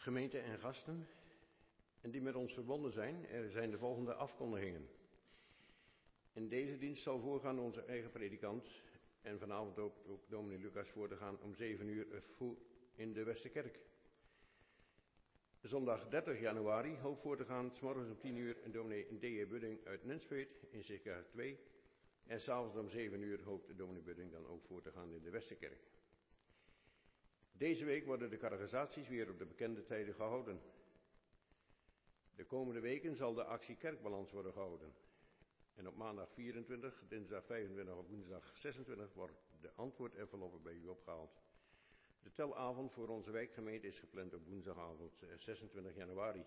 Gemeente en gasten en die met ons verbonden zijn, er zijn de volgende afkondigingen. In deze dienst zal voorgaan onze eigen predikant en vanavond ook dominee Lucas voor te gaan om 7 uur in de Westerkerk. Zondag 30 januari hoopt voor te gaan, 's morgens om 10 uur, dominee D.J. Budding uit Nunspeet in circa 2. En s'avonds om 7 uur hoopt dominee Budding dan ook voor te gaan in de Westerkerk. Deze week worden de catechisaties weer op de bekende tijden gehouden. De komende weken zal de actie Kerkbalans worden gehouden. En op maandag 24, dinsdag 25 en woensdag 26 wordt de antwoordenveloppen bij u opgehaald. De telavond voor onze wijkgemeente is gepland op woensdagavond 26 januari.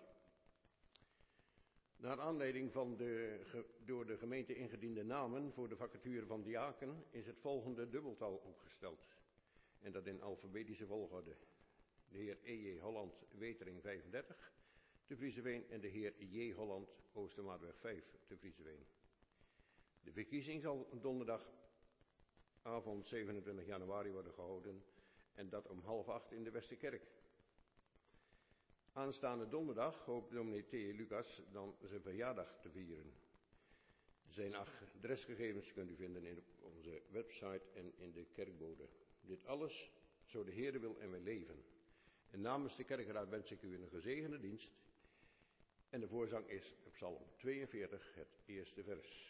Naar aanleiding van de door de gemeente ingediende namen voor de vacature van diaken is het volgende dubbeltal opgesteld. En dat in alfabetische volgorde. De heer E.J. Holland, Wetering 35, te Vriezeveen en de heer J. Holland, Oostermaatweg 5, te Vriezeveen. De verkiezing zal donderdagavond 27 januari worden gehouden en dat om 7:30 in de Westerkerk. Aanstaande donderdag hoopt dominee T. Lucas dan zijn verjaardag te vieren. Zijn adresgegevens kunt u vinden op onze website en in de kerkbode. Dit alles, zo de Heere wil en wij leven. En namens de kerkraad wens ik u een gezegende dienst. En de voorzang is op Psalm 42, het eerste vers.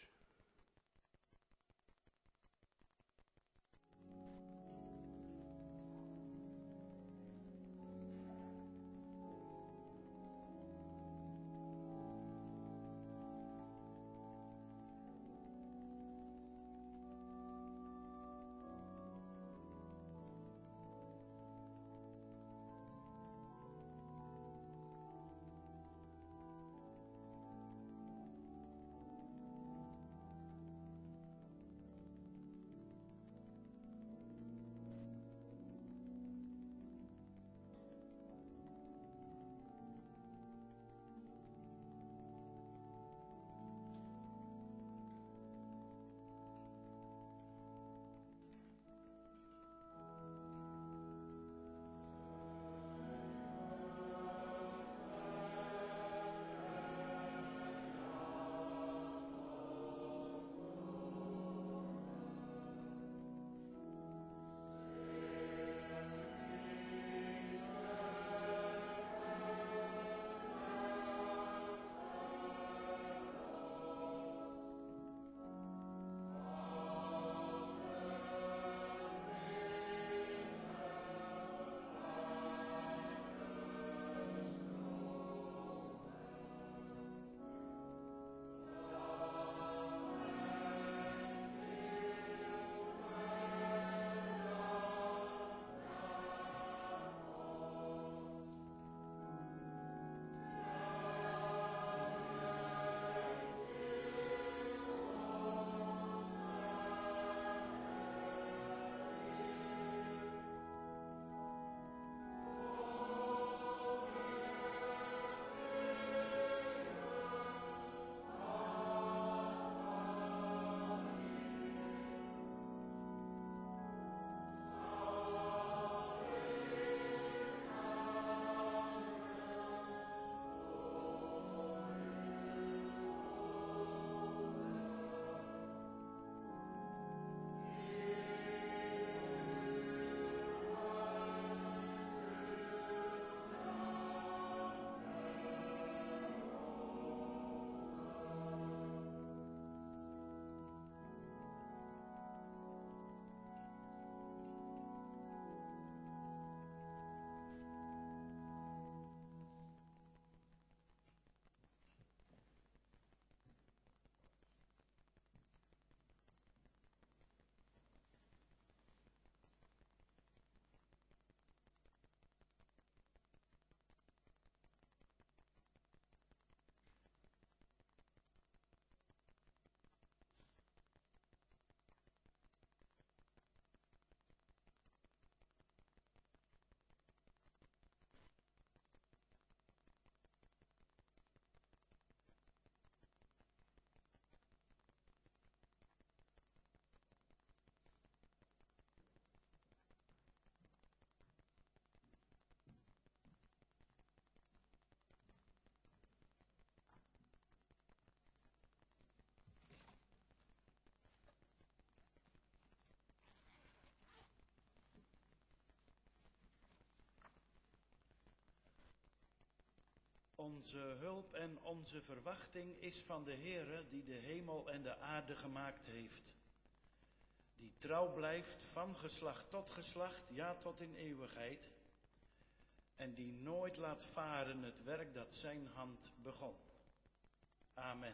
Onze hulp en onze verwachting is van de Heere die de hemel en de aarde gemaakt heeft. Die trouw blijft van geslacht tot geslacht, ja tot in eeuwigheid. En die nooit laat varen het werk dat zijn hand begon. Amen.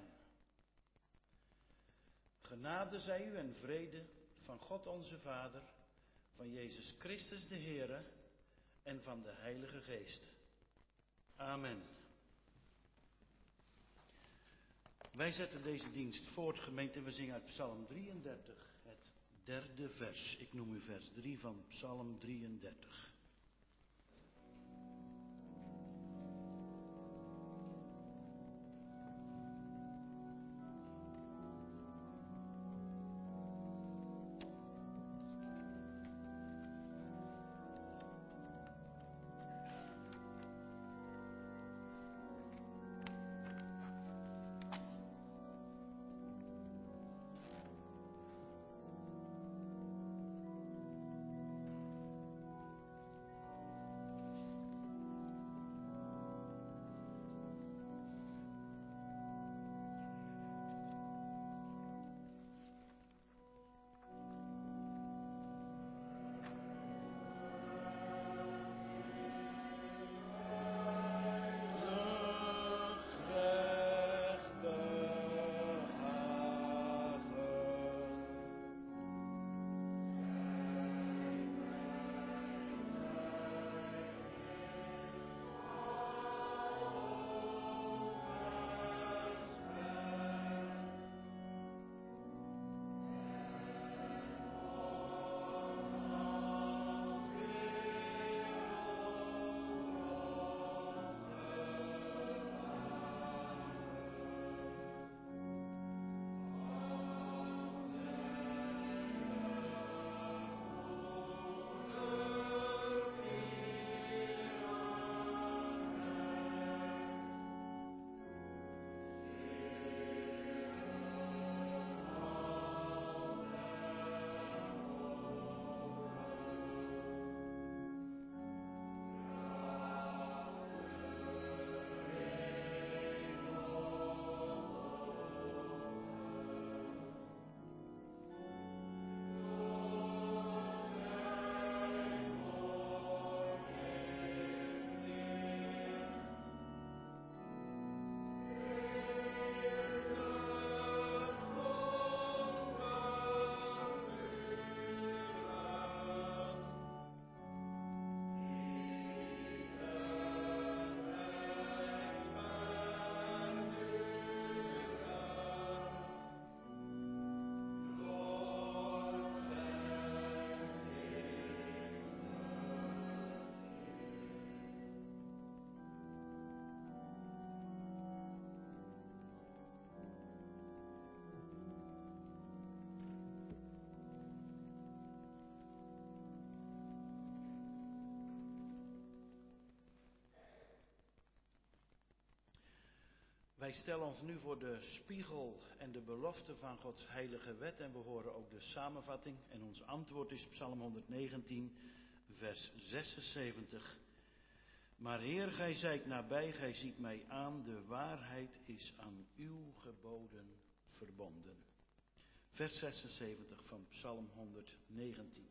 Genade zij u en vrede van God onze Vader, van Jezus Christus de Heere en van de Heilige Geest. Amen. Wij zetten deze dienst voort, gemeente, en we zingen uit Psalm 33, het derde vers. Ik noem u vers 3 van Psalm 33. Wij stellen ons nu voor de spiegel en de belofte van Gods heilige wet en we horen ook de samenvatting. En ons antwoord is Psalm 119, vers 76. Maar Heer, gij zijt nabij, gij ziet mij aan, de waarheid is aan uw geboden verbonden. Vers 76 van Psalm 119.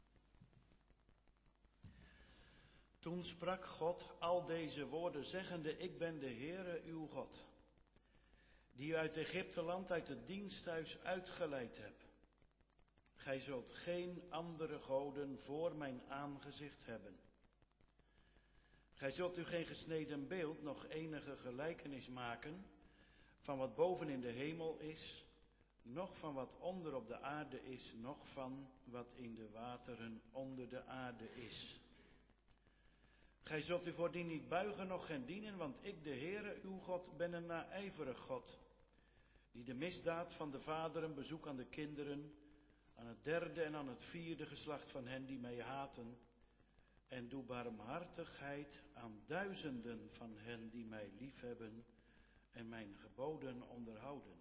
Toen sprak God al deze woorden zeggende, ik ben de Heere uw God, die u uit Egypteland, uit het diensthuis uitgeleid heb. Gij zult geen andere goden voor mijn aangezicht hebben. Gij zult u geen gesneden beeld, nog enige gelijkenis maken van wat boven in de hemel is, noch van wat onder op de aarde is, noch van wat in de wateren onder de aarde is. Gij zult u voordien niet buigen, noch hen dienen, want ik, de Heere, uw God, ben een naijverig God, die de misdaad van de vaderen bezoek aan de kinderen, aan het derde en aan het vierde geslacht van hen die mij haten, en doe barmhartigheid aan duizenden van hen die mij liefhebben en mijn geboden onderhouden.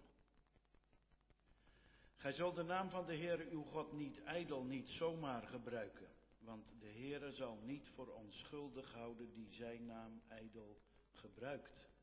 Gij zult de naam van de Heere uw God niet ijdel, niet zomaar gebruiken, want de Heere zal niet voor onschuldig houden die zijn naam ijdel gebruikt.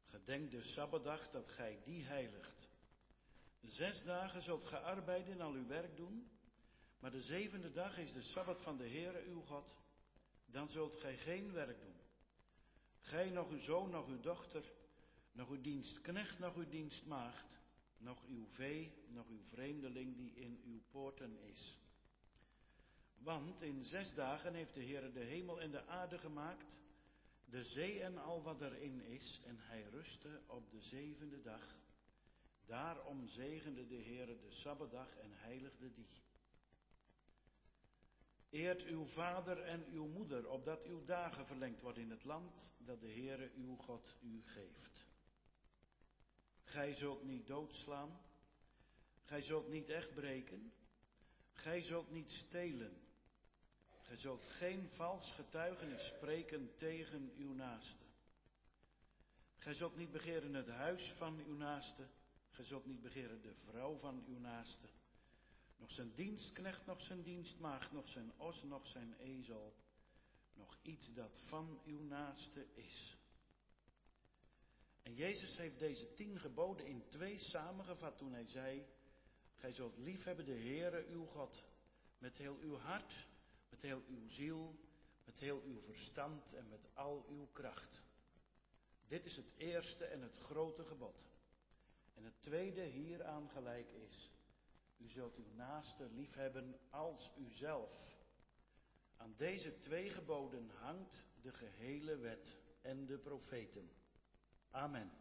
Gedenk de Sabbatdag dat gij die heiligt. 6 dagen zult ge arbeiden en al uw werk doen, maar de 7e dag is de Sabbat van de Heere uw God. Dan zult gij geen werk doen. Gij, nog uw zoon, nog uw dochter, nog uw dienstknecht, nog uw dienstmaagd, nog uw vee, nog uw vreemdeling die in uw poorten is. Want in 6 dagen heeft de Heere de hemel en de aarde gemaakt, de zee en al wat erin is, en hij rustte op de 7e dag. Daarom zegende de Heere de Sabbatdag en heiligde die. Eert uw vader en uw moeder, opdat uw dagen verlengd worden in het land dat de Heere uw God u geeft. Gij zult niet doodslaan, gij zult niet echt breken, gij zult niet stelen. Gij zult geen vals getuigenis spreken tegen uw naaste. Gij zult niet begeren het huis van uw naaste, gij zult niet begeren de vrouw van uw naaste, nog zijn dienstknecht, nog zijn dienstmaagd, nog zijn os, nog zijn ezel, nog iets dat van uw naaste is. En Jezus heeft deze 10 geboden in 2 samengevat toen hij zei: gij zult liefhebben de Heere uw God met heel uw hart, met heel uw ziel, met heel uw verstand en met al uw kracht. Dit is het eerste en het grote gebod. En het tweede hieraan gelijk is: u zult uw naaste liefhebben als uzelf. Aan deze 2 geboden hangt de gehele wet en de profeten. Amen.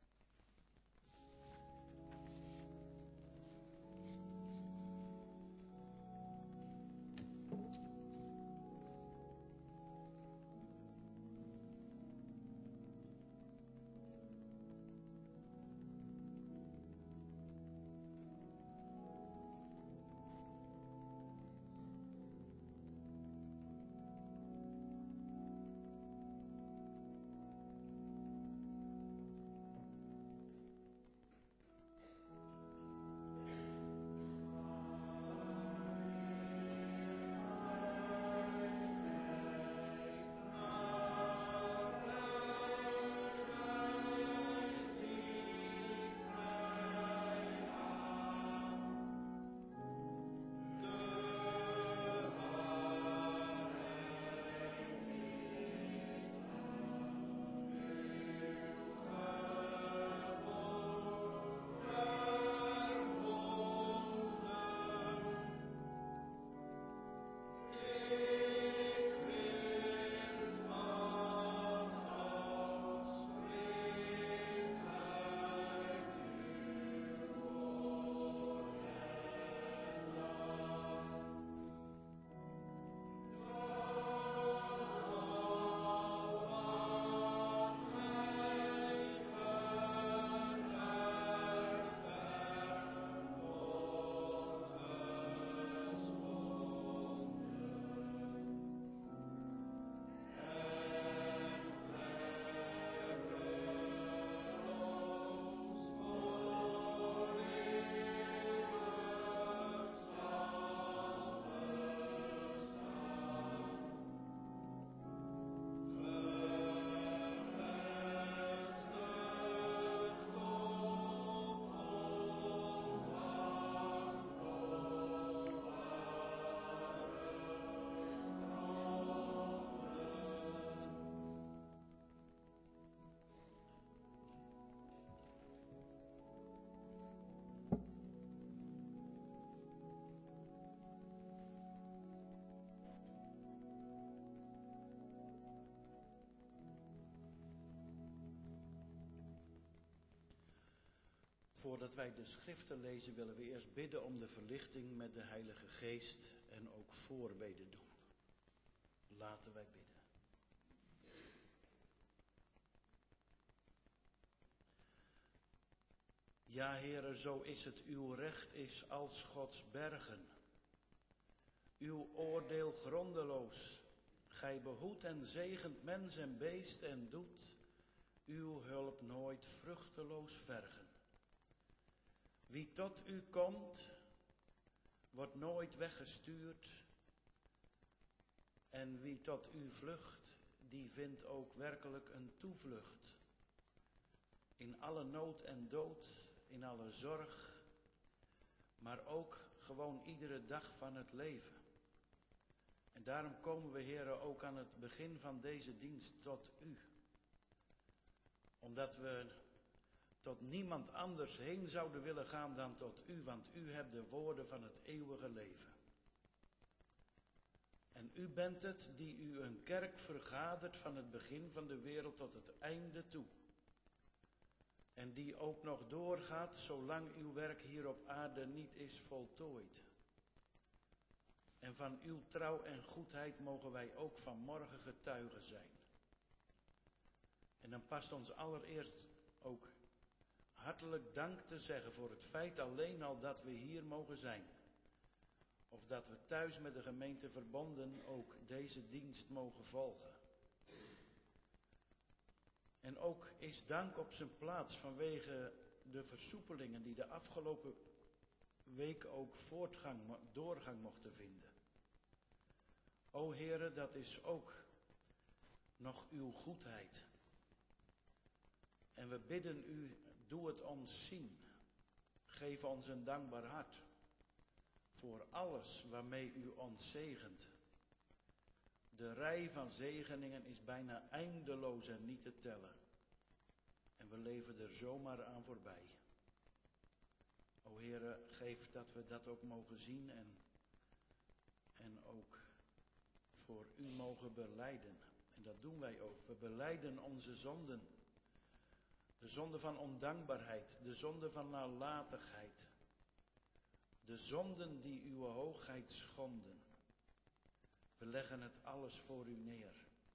Voordat wij de schriften lezen, willen we eerst bidden om de verlichting met de Heilige Geest en ook voorbeden doen. Laten wij bidden. Ja, Heere, zo is het. Uw recht is als Gods bergen. Uw oordeel grondeloos. Gij behoedt en zegent mens en beest en doet uw hulp nooit vruchteloos vergen. Wie tot u komt, wordt nooit weggestuurd. En wie tot u vlucht, die vindt ook werkelijk een toevlucht. in alle nood en dood, in alle zorg, maar ook gewoon iedere dag van het leven. En daarom komen we, Heere, ook aan het begin van deze dienst tot U. Omdat we tot niemand anders heen zouden willen gaan dan tot U, want U hebt de woorden van het eeuwige leven. En U bent het die U een kerk vergadert van het begin van de wereld tot het einde toe. En die ook nog doorgaat zolang uw werk hier op aarde niet is voltooid. En van uw trouw en goedheid mogen wij ook vanmorgen getuigen zijn. En dan past ons allereerst ook hartelijk dank te zeggen voor het feit alleen al dat we hier mogen zijn. Of dat we thuis met de gemeente verbonden ook deze dienst mogen volgen. En ook is dank op zijn plaats vanwege de versoepelingen die de afgelopen weken ook doorgang mochten vinden. O Heere, dat is ook nog uw goedheid. En we bidden u, doe het ons zien. Geef ons een dankbaar hart voor alles waarmee u ons zegent. De rij van zegeningen is bijna eindeloos en niet te tellen. En we leven er zomaar aan voorbij. O Heere, geef dat we dat ook mogen zien en ook voor u mogen belijden. En dat doen wij ook. We belijden onze zonden. De zonde van ondankbaarheid, de zonde van nalatigheid. De zonden die uw hoogheid schonden. We leggen het alles voor u neer.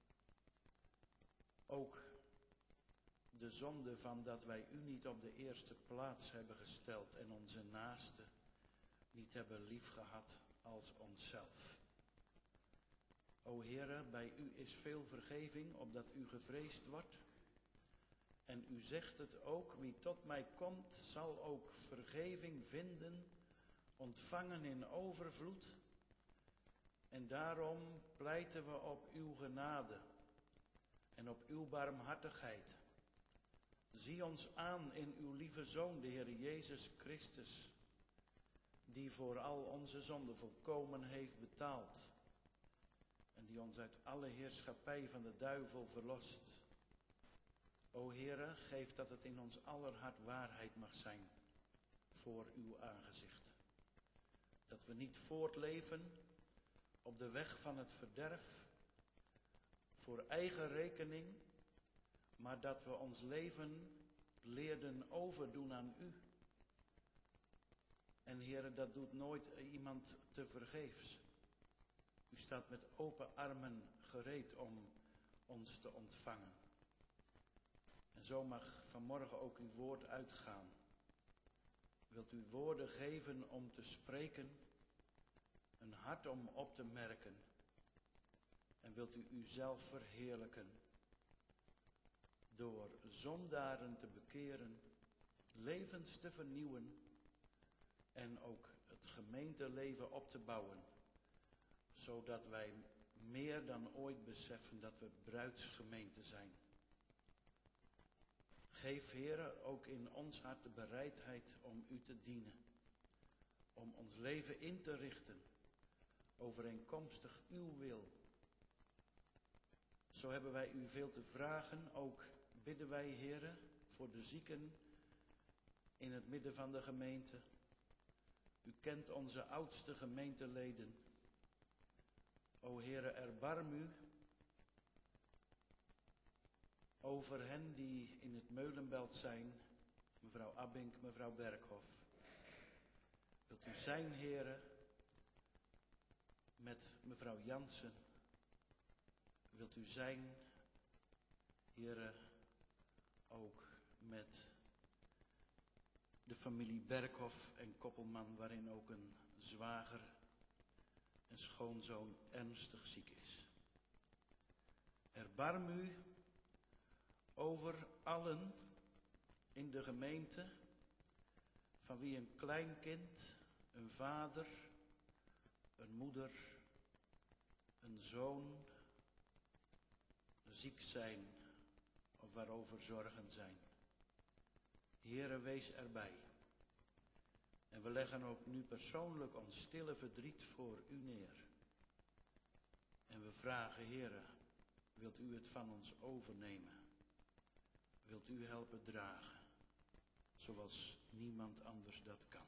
Ook de zonde van dat wij u niet op de eerste plaats hebben gesteld en onze naaste niet hebben liefgehad als onszelf. O Heere, bij u is veel vergeving, opdat u gevreesd wordt. En u zegt het ook, wie tot mij komt, zal ook vergeving vinden, ontvangen in overvloed. En daarom pleiten we op uw genade en op uw barmhartigheid. Zie ons aan in uw lieve Zoon, de Heer Jezus Christus, die voor al onze zonden volkomen heeft betaald. En die ons uit alle heerschappij van de duivel verlost. O Heere, geef dat het in ons aller hart waarheid mag zijn voor uw aangezicht. Dat we niet voortleven op de weg van het verderf, voor eigen rekening, maar dat we ons leven leerden overdoen aan u. En Heere, dat doet nooit iemand tevergeefs. U staat met open armen gereed om ons te ontvangen. En zo mag vanmorgen ook uw woord uitgaan. Wilt u woorden geven om te spreken, een hart om op te merken. En wilt u uzelf verheerlijken door zondaren te bekeren, levens te vernieuwen en ook het gemeenteleven op te bouwen. Zodat wij meer dan ooit beseffen dat we bruidsgemeente zijn. Geef, Heere, ook in ons hart de bereidheid om u te dienen. Om ons leven in te richten, overeenkomstig uw wil. Zo hebben wij u veel te vragen, ook bidden wij, Heere, voor de zieken in het midden van de gemeente. U kent onze oudste gemeenteleden. O Heere, erbarm u over hen die in het Meulenbelt zijn, mevrouw Abink, mevrouw Berghoff. Wilt u zijn, Heere, met mevrouw Jansen. Wilt u zijn, Heere, ook met de familie Berghoff en Koppelman, waarin ook een zwager en schoonzoon ernstig ziek is. Erbarm u over allen in de gemeente, van wie een kleinkind, een vader, een moeder, een zoon ziek zijn of waarover zorgen zijn. Heere, wees erbij. En we leggen ook nu persoonlijk ons stille verdriet voor u neer. En we vragen, Heere, wilt u het van ons overnemen? Wilt u helpen dragen, zoals niemand anders dat kan?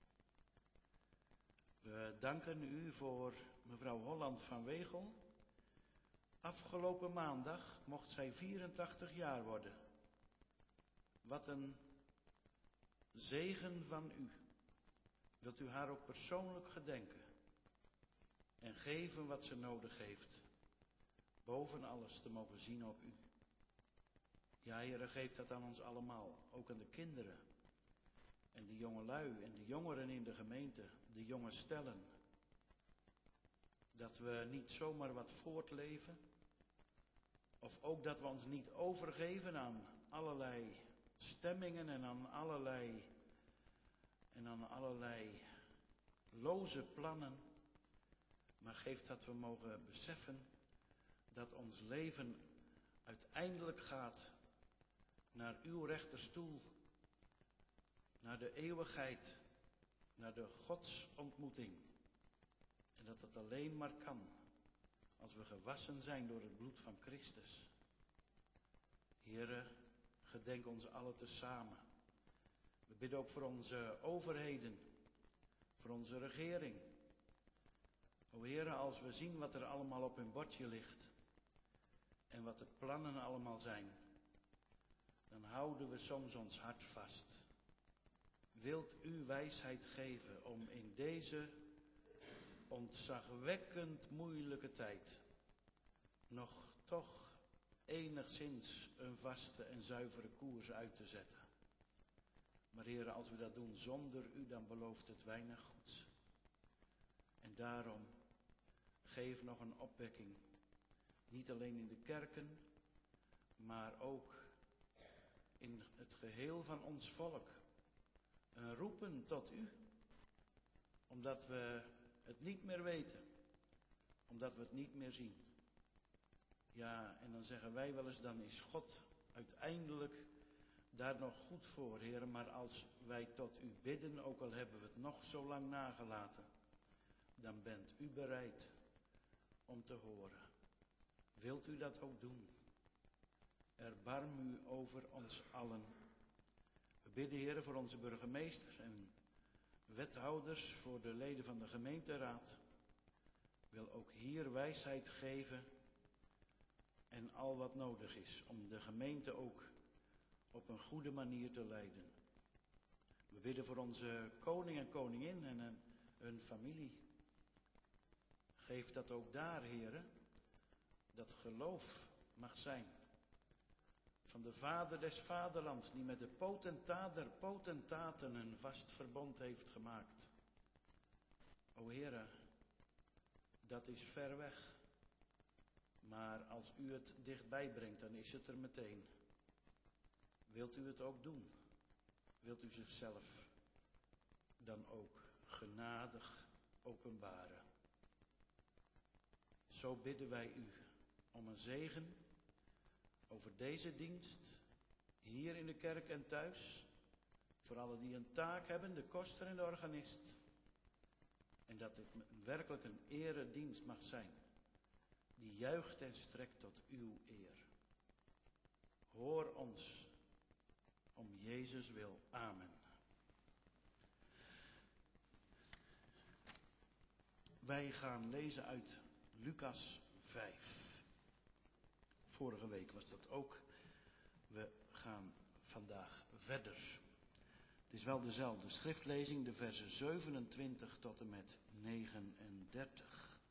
We danken u voor mevrouw Holland van Wegel. Afgelopen maandag mocht zij 84 jaar worden. Wat een zegen van u. Wilt u haar ook persoonlijk gedenken en geven wat ze nodig heeft, boven alles te mogen zien op u. Ja, Heere, geef dat aan ons allemaal, ook aan de kinderen en de jongelui en de jongeren in de gemeente, de jonge stellen. Dat we niet zomaar wat voortleven, of ook dat we ons niet overgeven aan allerlei stemmingen en aan allerlei loze plannen. Maar geef dat we mogen beseffen dat ons leven uiteindelijk gaat naar uw rechterstoel, naar de eeuwigheid, naar de godsontmoeting. En dat het alleen maar kan als we gewassen zijn door het bloed van Christus. Heere, gedenk ons allen tezamen. We bidden ook voor onze overheden, voor onze regering. O Heere, als we zien wat er allemaal op hun bordje ligt en wat de plannen allemaal zijn, dan houden we soms ons hart vast. Wilt u wijsheid geven om in deze ontzagwekkend moeilijke tijd nog toch enigszins een vaste en zuivere koers uit te zetten. Maar Heere, als we dat doen zonder u, dan belooft het weinig goeds. En daarom geef nog een opwekking, niet alleen in de kerken, maar ook in het geheel van ons volk. Een roepen tot u, omdat we het niet meer weten, omdat we het niet meer zien. Ja, en dan zeggen wij wel eens, dan is God uiteindelijk daar nog goed voor, Heer. Maar als wij tot u bidden, ook al hebben we het nog zo lang nagelaten, dan bent u bereid om te horen. Wilt u dat ook doen? Erbarm u over ons allen. We bidden, Heer, voor onze burgemeester en wethouders, voor de leden van de gemeenteraad. Wil ook hier wijsheid geven en al wat nodig is om de gemeente ook op een goede manier te leiden. We bidden voor onze koning en koningin en hun familie. Geef dat ook daar, Heere, dat geloof mag zijn. Van de Vader des vaderlands, die met de potentaat der potentaten een vast verbond heeft gemaakt. O Heere, dat is ver weg. Maar als u het dichtbij brengt, dan is het er meteen. Wilt u het ook doen? Wilt u zichzelf dan ook genadig openbaren? Zo bidden wij u om een zegen over deze dienst, hier in de kerk en thuis, voor allen die een taak hebben, de koster en de organist. En dat dit werkelijk een eredienst mag zijn, die juicht en strekt tot uw eer. Hoor ons, om Jezus wil. Amen. Wij gaan lezen uit Lucas 5. Vorige week was dat ook. We gaan vandaag verder. Het is wel dezelfde schriftlezing, de versen 27 tot en met 39.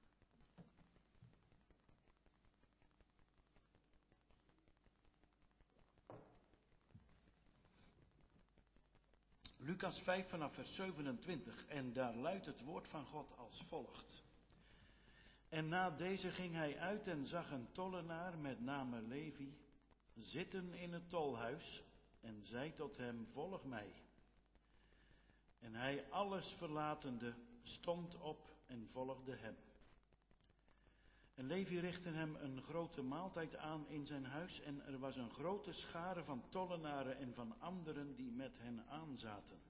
Lucas 5 vanaf vers 27. En daar luidt het woord van God als volgt. En na deze ging hij uit en zag een tollenaar met name Levi zitten in het tolhuis en zei tot hem, volg mij. En hij alles verlatende stond op en volgde hem. En Levi richtte hem een grote maaltijd aan in zijn huis en er was een grote schare van tollenaren en van anderen die met hen aanzaten.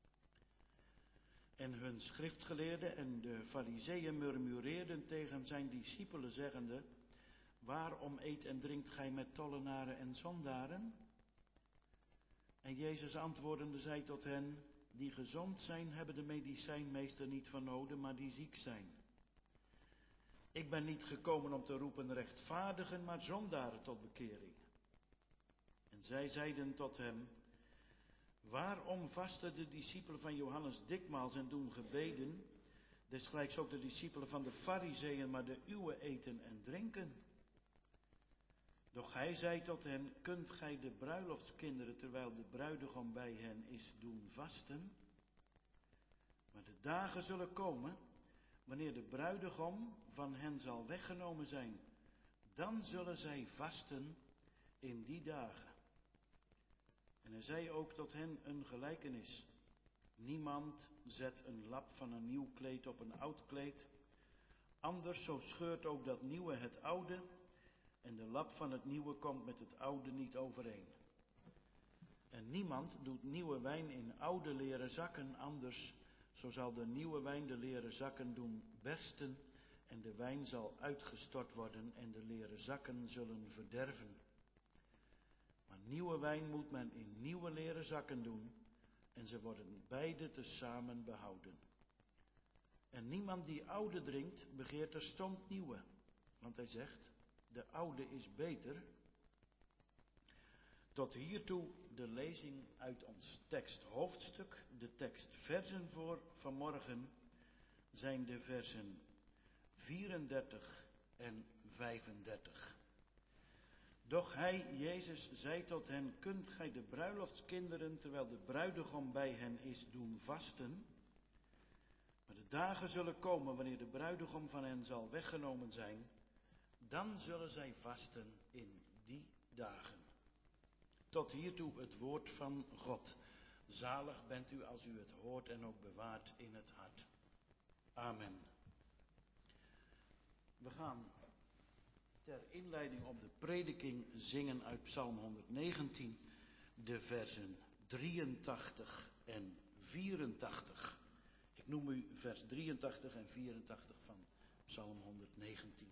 En hun schriftgeleerden en de fariseeën murmureerden tegen zijn discipelen zeggende: waarom eet en drinkt gij met tollenaren en zondaren? En Jezus antwoordende zei tot hen: die gezond zijn hebben de medicijnmeester niet van nodig, maar die ziek zijn. Ik ben niet gekomen om te roepen rechtvaardigen, maar zondaren tot bekering. En zij zeiden tot hem: waarom vasten de discipelen van Johannes dikmaals en doen gebeden, desgelijks ook de discipelen van de fariseeën, maar de uwe eten en drinken? Doch hij zei tot hen: kunt gij de bruiloftskinderen, terwijl de bruidegom bij hen is, doen vasten? Maar de dagen zullen komen, wanneer de bruidegom van hen zal weggenomen zijn, dan zullen zij vasten in die dagen. En hij zei ook tot hen een gelijkenis. Niemand zet een lap van een nieuw kleed op een oud kleed. Anders zo scheurt ook dat nieuwe het oude. En de lap van het nieuwe komt met het oude niet overeen. En niemand doet nieuwe wijn in oude leren zakken. Anders zo zal de nieuwe wijn de leren zakken doen bersten. En de wijn zal uitgestort worden en de leren zakken zullen verderven. Maar nieuwe wijn moet men in nieuwe leren zakken doen. En ze worden beide tezamen behouden. En niemand die oude drinkt, begeert terstond nieuwe. Want hij zegt: de oude is beter. Tot hiertoe de lezing uit ons teksthoofdstuk. De tekstversen voor vanmorgen zijn de versen 34 en 35. Doch hij, Jezus, zei tot hen: kunt gij de bruiloftskinderen, terwijl de bruidegom bij hen is, doen vasten? Maar de dagen zullen komen wanneer de bruidegom van hen zal weggenomen zijn, dan zullen zij vasten in die dagen. Tot hiertoe het woord van God. Zalig bent u als u het hoort en ook bewaart in het hart. Amen. We gaan ter inleiding op de prediking zingen uit Psalm 119, de versen 83 en 84. Ik noem u vers 83 en 84 van Psalm 119.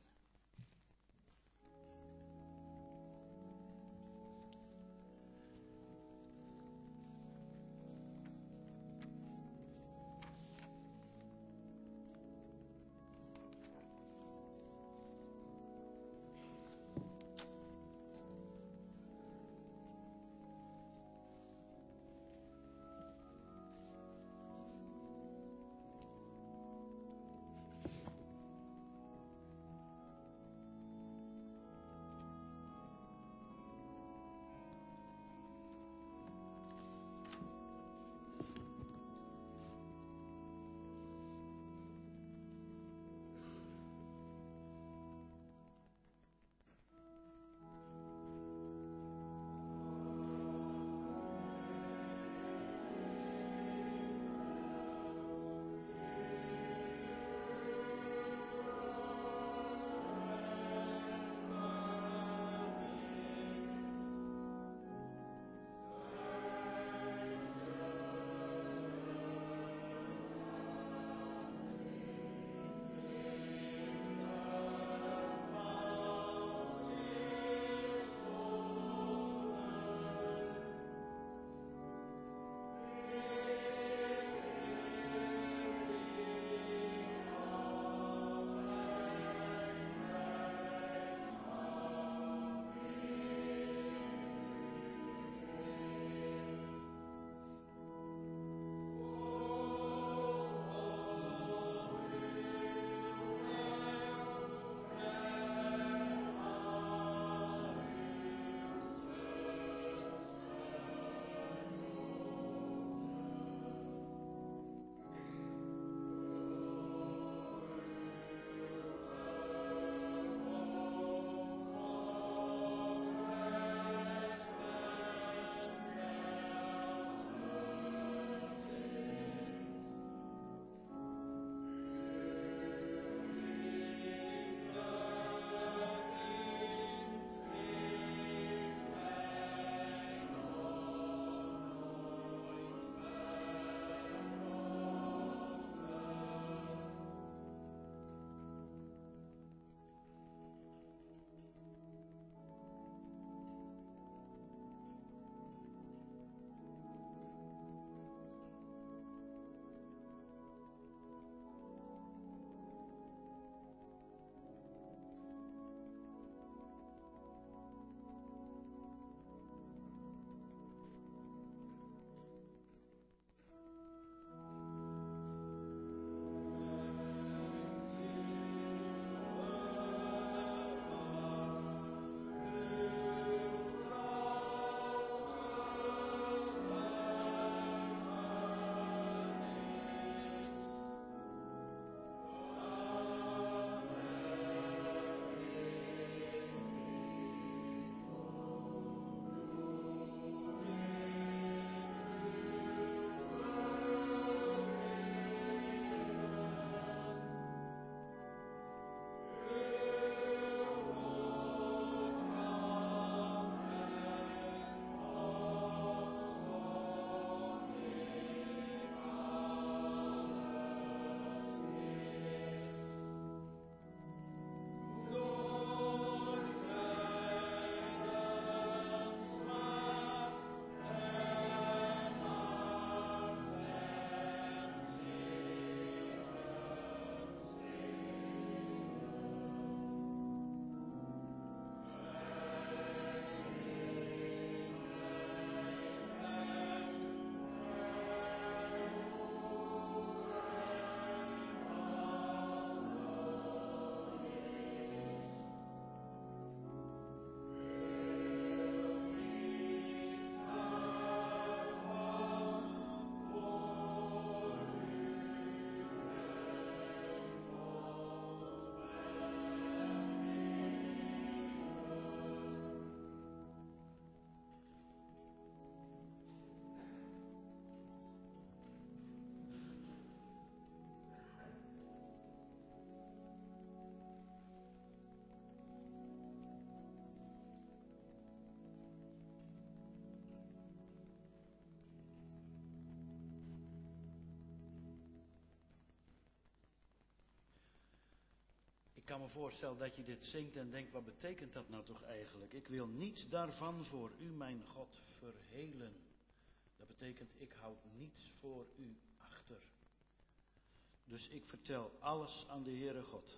Ik kan me voorstellen dat je dit zingt en denkt, wat betekent dat nou toch eigenlijk? Ik wil niets daarvan voor u, mijn God, verhelen. Dat betekent, ik houd niets voor u achter. Dus ik vertel alles aan de Heere God.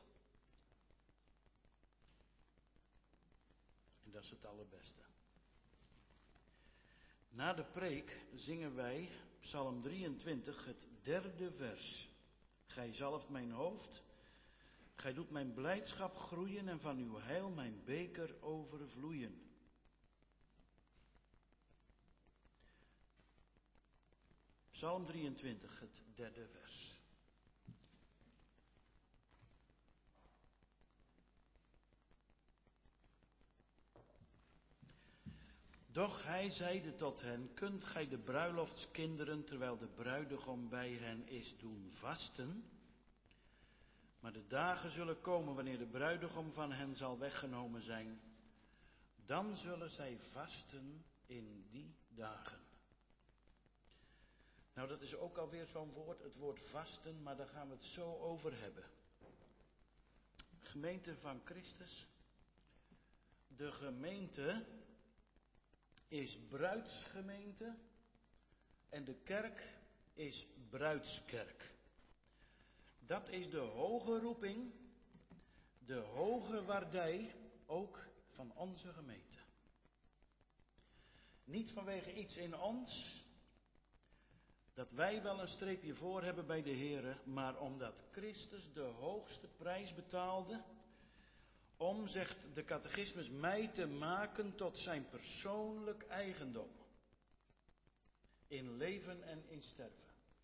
En dat is het allerbeste. Na de preek zingen wij Psalm 23, het 3e vers. Gij zalft mijn hoofd, gij doet mijn blijdschap groeien en van uw heil mijn beker overvloeien. Psalm 23, het 3e vers. Doch hij zeide tot hen, kunt gij de bruiloftskinderen, terwijl de bruidegom bij hen is, doen vasten? Maar de dagen zullen komen wanneer de bruidegom van hen zal weggenomen zijn. Dan zullen zij vasten in die dagen. Nou, dat is ook alweer zo'n woord, het woord vasten, maar daar gaan we het zo over hebben. Gemeente van Christus. De gemeente is bruidsgemeente en de kerk is bruidskerk. Dat is de hoge roeping, de hoge waardij ook van onze gemeente. Niet vanwege iets in ons, dat wij wel een streepje voor hebben bij de Here, maar omdat Christus de hoogste prijs betaalde, om, zegt de catechismus, mij te maken tot zijn persoonlijk eigendom. In leven en in sterven.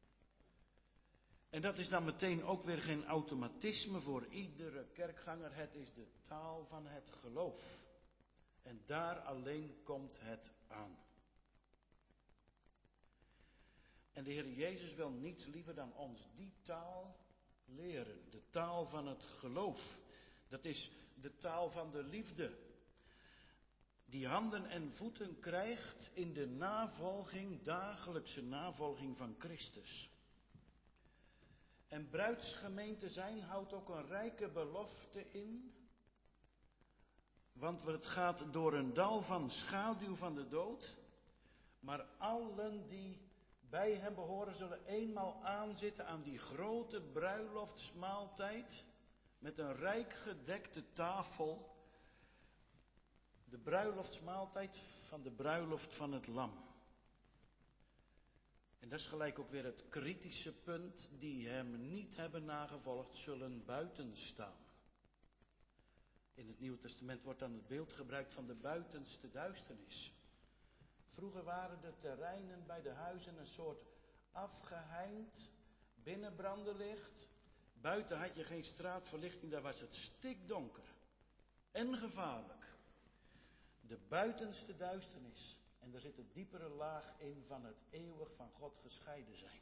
En dat is dan meteen ook weer geen automatisme voor iedere kerkganger. Het is de taal van het geloof. En daar alleen komt het aan. En de Heer Jezus wil niets liever dan ons die taal leren. De taal van het geloof. Dat is de taal van de liefde. Die handen en voeten krijgt in de navolging, dagelijkse navolging van Christus. En bruidsgemeente zijn houdt ook een rijke belofte in. Want het gaat door een dal van schaduw van de dood. Maar allen die bij hem behoren zullen eenmaal aanzitten aan die grote bruiloftsmaaltijd. Met een rijk gedekte tafel. De bruiloftsmaaltijd van de bruiloft van het lam. En dat is gelijk ook weer het kritische punt. Die hem niet hebben nagevolgd, zullen buiten staan. In het Nieuwe Testament wordt dan het beeld gebruikt van de buitenste duisternis. Vroeger waren de terreinen bij de huizen een soort afgeheind, binnen brandde licht. Buiten had je geen straatverlichting, daar was het stikdonker en gevaarlijk. De buitenste duisternis. En daar zit een diepere laag in van het eeuwig van God gescheiden zijn.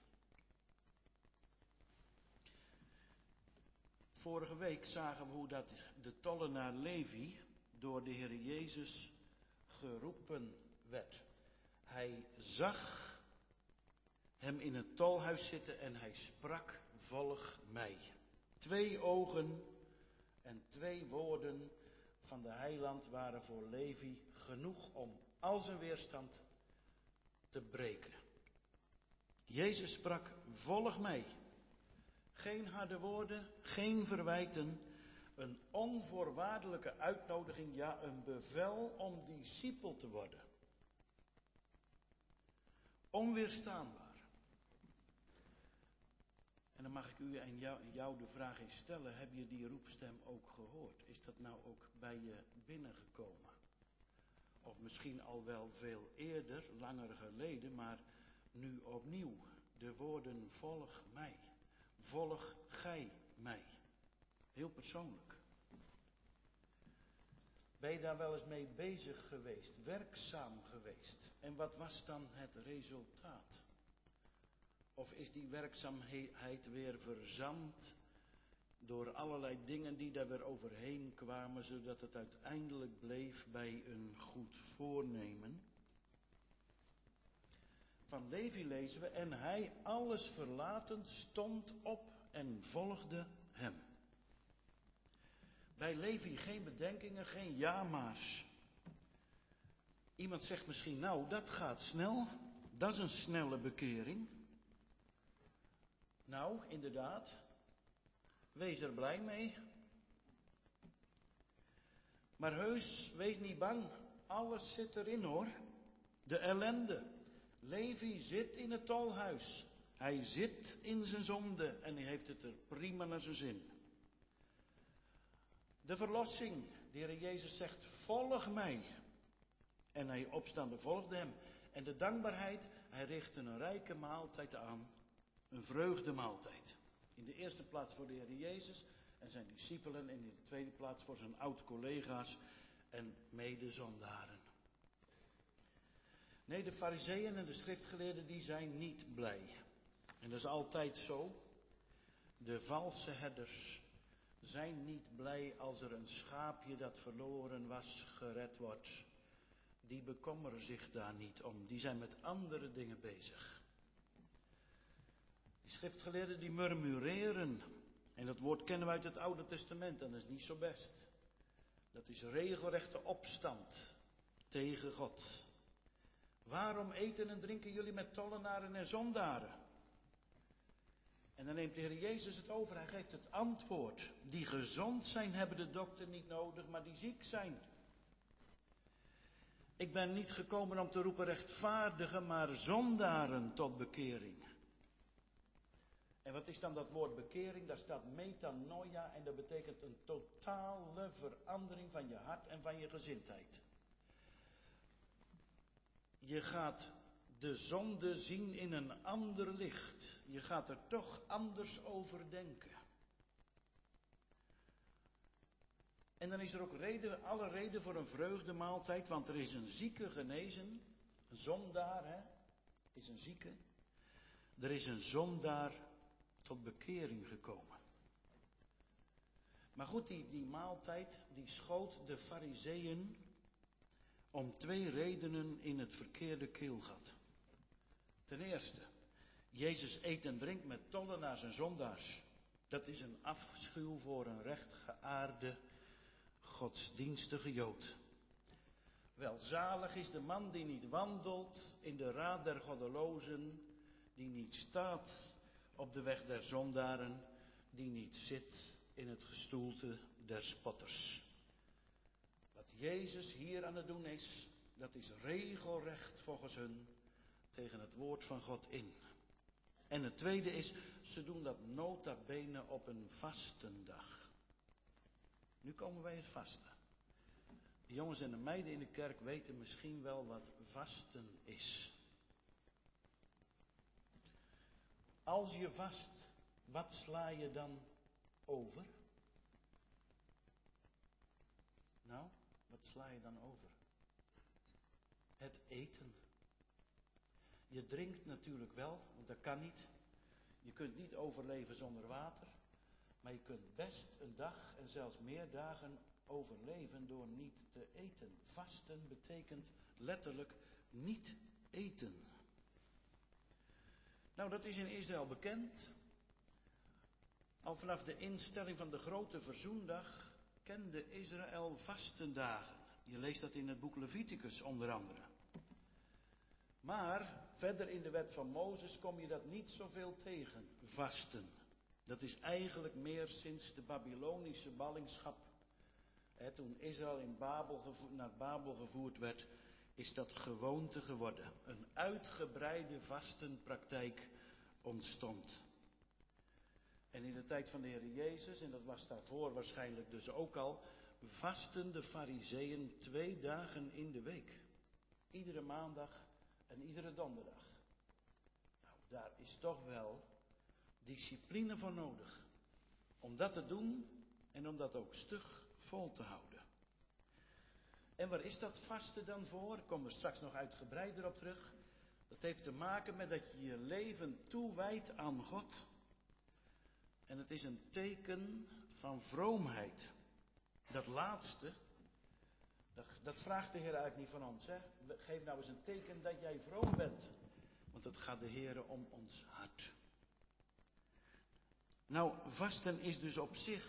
Vorige week zagen we hoe dat de tollenaar Levi door de Heer Jezus geroepen werd. Hij zag hem in het tolhuis zitten en hij sprak, volg mij. 2 ogen en 2 woorden van de heiland waren voor Levi genoeg om al zijn weerstand te breken. Jezus sprak, volg mij. Geen harde woorden, geen verwijten, een onvoorwaardelijke uitnodiging, ja een bevel om discipel te worden. Onweerstaanbaar. En dan mag ik u en jou de vraag eens stellen, heb je die roepstem ook gehoord? Is dat nou ook bij je binnengekomen? Of misschien al wel veel eerder, langer geleden, maar nu opnieuw. De woorden volg mij, volg gij mij. Heel persoonlijk. Ben je daar wel eens mee bezig geweest, werkzaam geweest? En wat was dan het resultaat? Of is die werkzaamheid weer verzand door allerlei dingen die daar weer overheen kwamen, zodat het uiteindelijk bleef bij een goed voornemen? Van Levi lezen we, en hij alles verlatend stond op en volgde hem. Bij Levi geen bedenkingen, geen ja-maars. Iemand zegt misschien, nou, dat gaat snel. Dat is een snelle bekering. Nou, inderdaad. Wees er blij mee. Maar heus, wees niet bang. Alles zit erin hoor. De ellende. Levi zit in het tolhuis. Hij zit in zijn zonde en hij heeft het er prima naar zijn zin. De verlossing. De Heer Jezus zegt, volg mij. En hij opstaande volgde hem. En de dankbaarheid, hij richtte een rijke maaltijd aan. Een vreugdemaaltijd. In de eerste plaats voor de Heer Jezus en zijn discipelen. En in de tweede plaats voor zijn oud-collega's en medezondaren. Nee, de farizeeën en de schriftgeleerden die zijn niet blij. En dat is altijd zo. De valse herders zijn niet blij als er een schaapje dat verloren was gered wordt. Die bekommeren zich daar niet om. Die zijn met andere dingen bezig. Die schriftgeleerden die murmureren. En dat woord kennen we uit het Oude Testament. En dat is niet zo best. Dat is regelrechte opstand tegen God. Waarom eten en drinken jullie met tollenaren en zondaren? En dan neemt de Heer Jezus het over. Hij geeft het antwoord. Die gezond zijn hebben de dokter niet nodig, maar die ziek zijn. Ik ben niet gekomen om te roepen rechtvaardigen, maar zondaren tot bekering. En wat is dan dat woord bekering? Daar staat metanoia en dat betekent een totale verandering van je hart en van je gezindheid. Je gaat de zonde zien in een ander licht. Je gaat er toch anders over denken. En dan is er ook alle reden voor een vreugdemaaltijd, want er is een zieke genezen. Een zondaar, is een zieke. Er is een zondaar tot bekering gekomen. Maar goed, die maaltijd, die schoot de farizeeën om 2 redenen in het verkeerde keelgat. Ten eerste, Jezus eet en drinkt met tollenaars en zondaars. Dat is een afschuw voor een rechtgeaarde, godsdienstige Jood. Welzalig is de man die niet wandelt in de raad der goddelozen, die niet staat op de weg der zondaren, die niet zit in het gestoelte der spotters. Wat Jezus hier aan het doen is, dat is regelrecht volgens hun tegen het woord van God in. En het tweede is, ze doen dat nota bene op een vastendag. Nu komen wij het vasten. De jongens en de meiden in de kerk weten misschien wel wat vasten is. Als je vast, wat sla je dan over? Nou, wat sla je dan over? Het eten. Je drinkt natuurlijk wel, want dat kan niet. Je kunt niet overleven zonder water. Maar je kunt best een dag en zelfs meer dagen overleven door niet te eten. Vasten betekent letterlijk niet eten. Nou, dat is in Israël bekend. Al vanaf de instelling van de grote verzoendag kende Israël vastendagen. Je leest dat in het boek Leviticus onder andere. Maar verder in de wet van Mozes kom je dat niet zoveel tegen, vasten. Dat is eigenlijk meer sinds de Babylonische ballingschap. Toen Israël naar Babel gevoerd werd, is dat gewoonte geworden. Een uitgebreide vastenpraktijk ontstond. En in de tijd van de Heer Jezus, en dat was daarvoor waarschijnlijk dus ook al, vasten de farizeeën 2 dagen in de week. Iedere maandag en iedere donderdag. Nou, daar is toch wel discipline voor nodig. Om dat te doen en om dat ook stug vol te houden. En waar is dat vasten dan voor? Daar komen we straks nog uitgebreider op terug. Dat heeft te maken met dat je je leven toewijdt aan God. En het is een teken van vroomheid. Dat laatste, dat vraagt de Heer eigenlijk niet van ons. Hè? Geef nou eens een teken dat jij vroom bent. Want het gaat de Heer om ons hart. Nou, vasten is dus op zich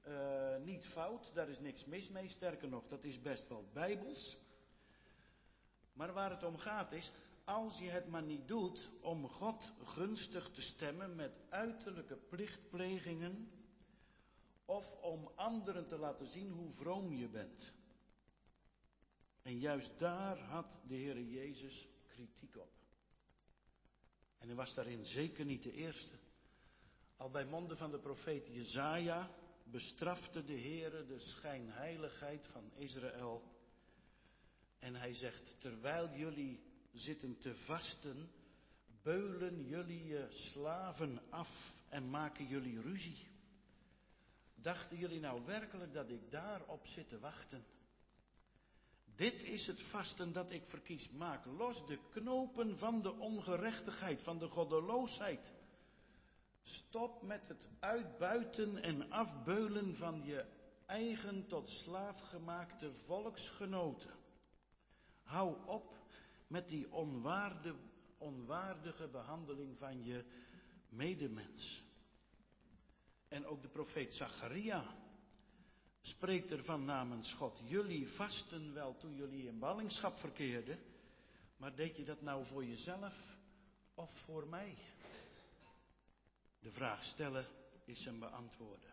niet fout, daar is niks mis mee, sterker nog, dat is best wel bijbels. Maar waar het om gaat is, als je het maar niet doet om God gunstig te stemmen met uiterlijke plichtplegingen, of om anderen te laten zien hoe vroom je bent. En juist daar had de Heere Jezus kritiek op. En hij was daarin zeker niet de eerste. Al bij monden van de profeet Jesaja bestrafte de Heere de schijnheiligheid van Israël. En hij zegt, terwijl jullie zitten te vasten, beulen jullie je slaven af en maken jullie ruzie. Dachten jullie nou werkelijk dat ik daarop zit te wachten? Dit is het vasten dat ik verkies. Maak los de knopen van de ongerechtigheid, van de goddeloosheid. Stop met het uitbuiten en afbeulen van je eigen tot slaaf gemaakte volksgenoten. Hou op met die onwaardige behandeling van je medemens. En ook de profeet Zacharia spreekt ervan namens God. Jullie vasten wel toen jullie in ballingschap verkeerden, maar deed je dat nou voor jezelf of voor mij? De vraag stellen is hem beantwoorden.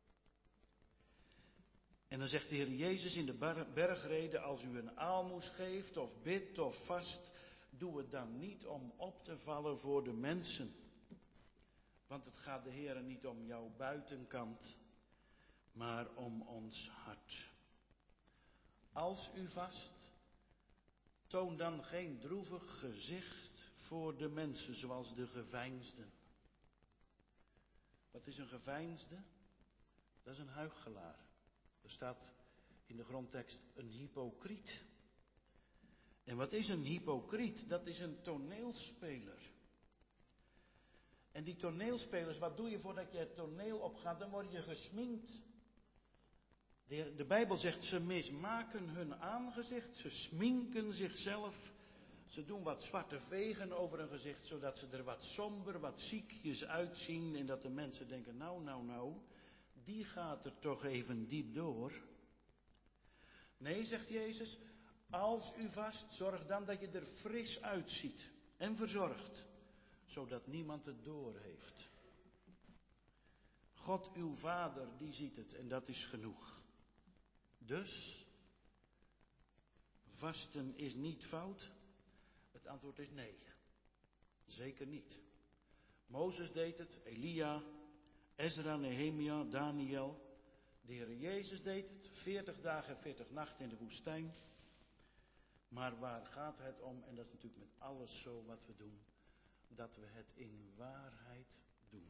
En dan zegt de Heer Jezus in de bergrede, als u een aalmoes geeft of bidt of vast, doe het dan niet om op te vallen voor de mensen. Want het gaat de Heer niet om jouw buitenkant, maar om ons hart. Als u vast, toon dan geen droevig gezicht voor de mensen zoals de geveinsden. Wat is een geveinsde? Dat is een huichelaar. Er staat in de grondtekst een hypocriet. En wat is een hypocriet? Dat is een toneelspeler. En die toneelspelers, wat doe je voordat je het toneel opgaat? Dan word je gesminkt. De Bijbel zegt, ze mismaken hun aangezicht, ze sminken zichzelf. Ze doen wat zwarte vegen over hun gezicht, zodat ze er wat somber, wat ziekjes uitzien. En dat de mensen denken, nou, die gaat er toch even diep door. Nee, zegt Jezus, als u vast, zorg dan dat je er fris uitziet en verzorgd, zodat niemand het doorheeft. God, uw Vader, die ziet het en dat is genoeg. Dus, vasten is niet fout? Het antwoord is nee, zeker niet. Mozes deed het, Elia, Ezra, Nehemia, Daniel. De Heer Jezus deed het, 40 dagen en 40 nachten in de woestijn. Maar waar gaat het om? En dat is natuurlijk met alles zo wat we doen. Dat we het in waarheid doen.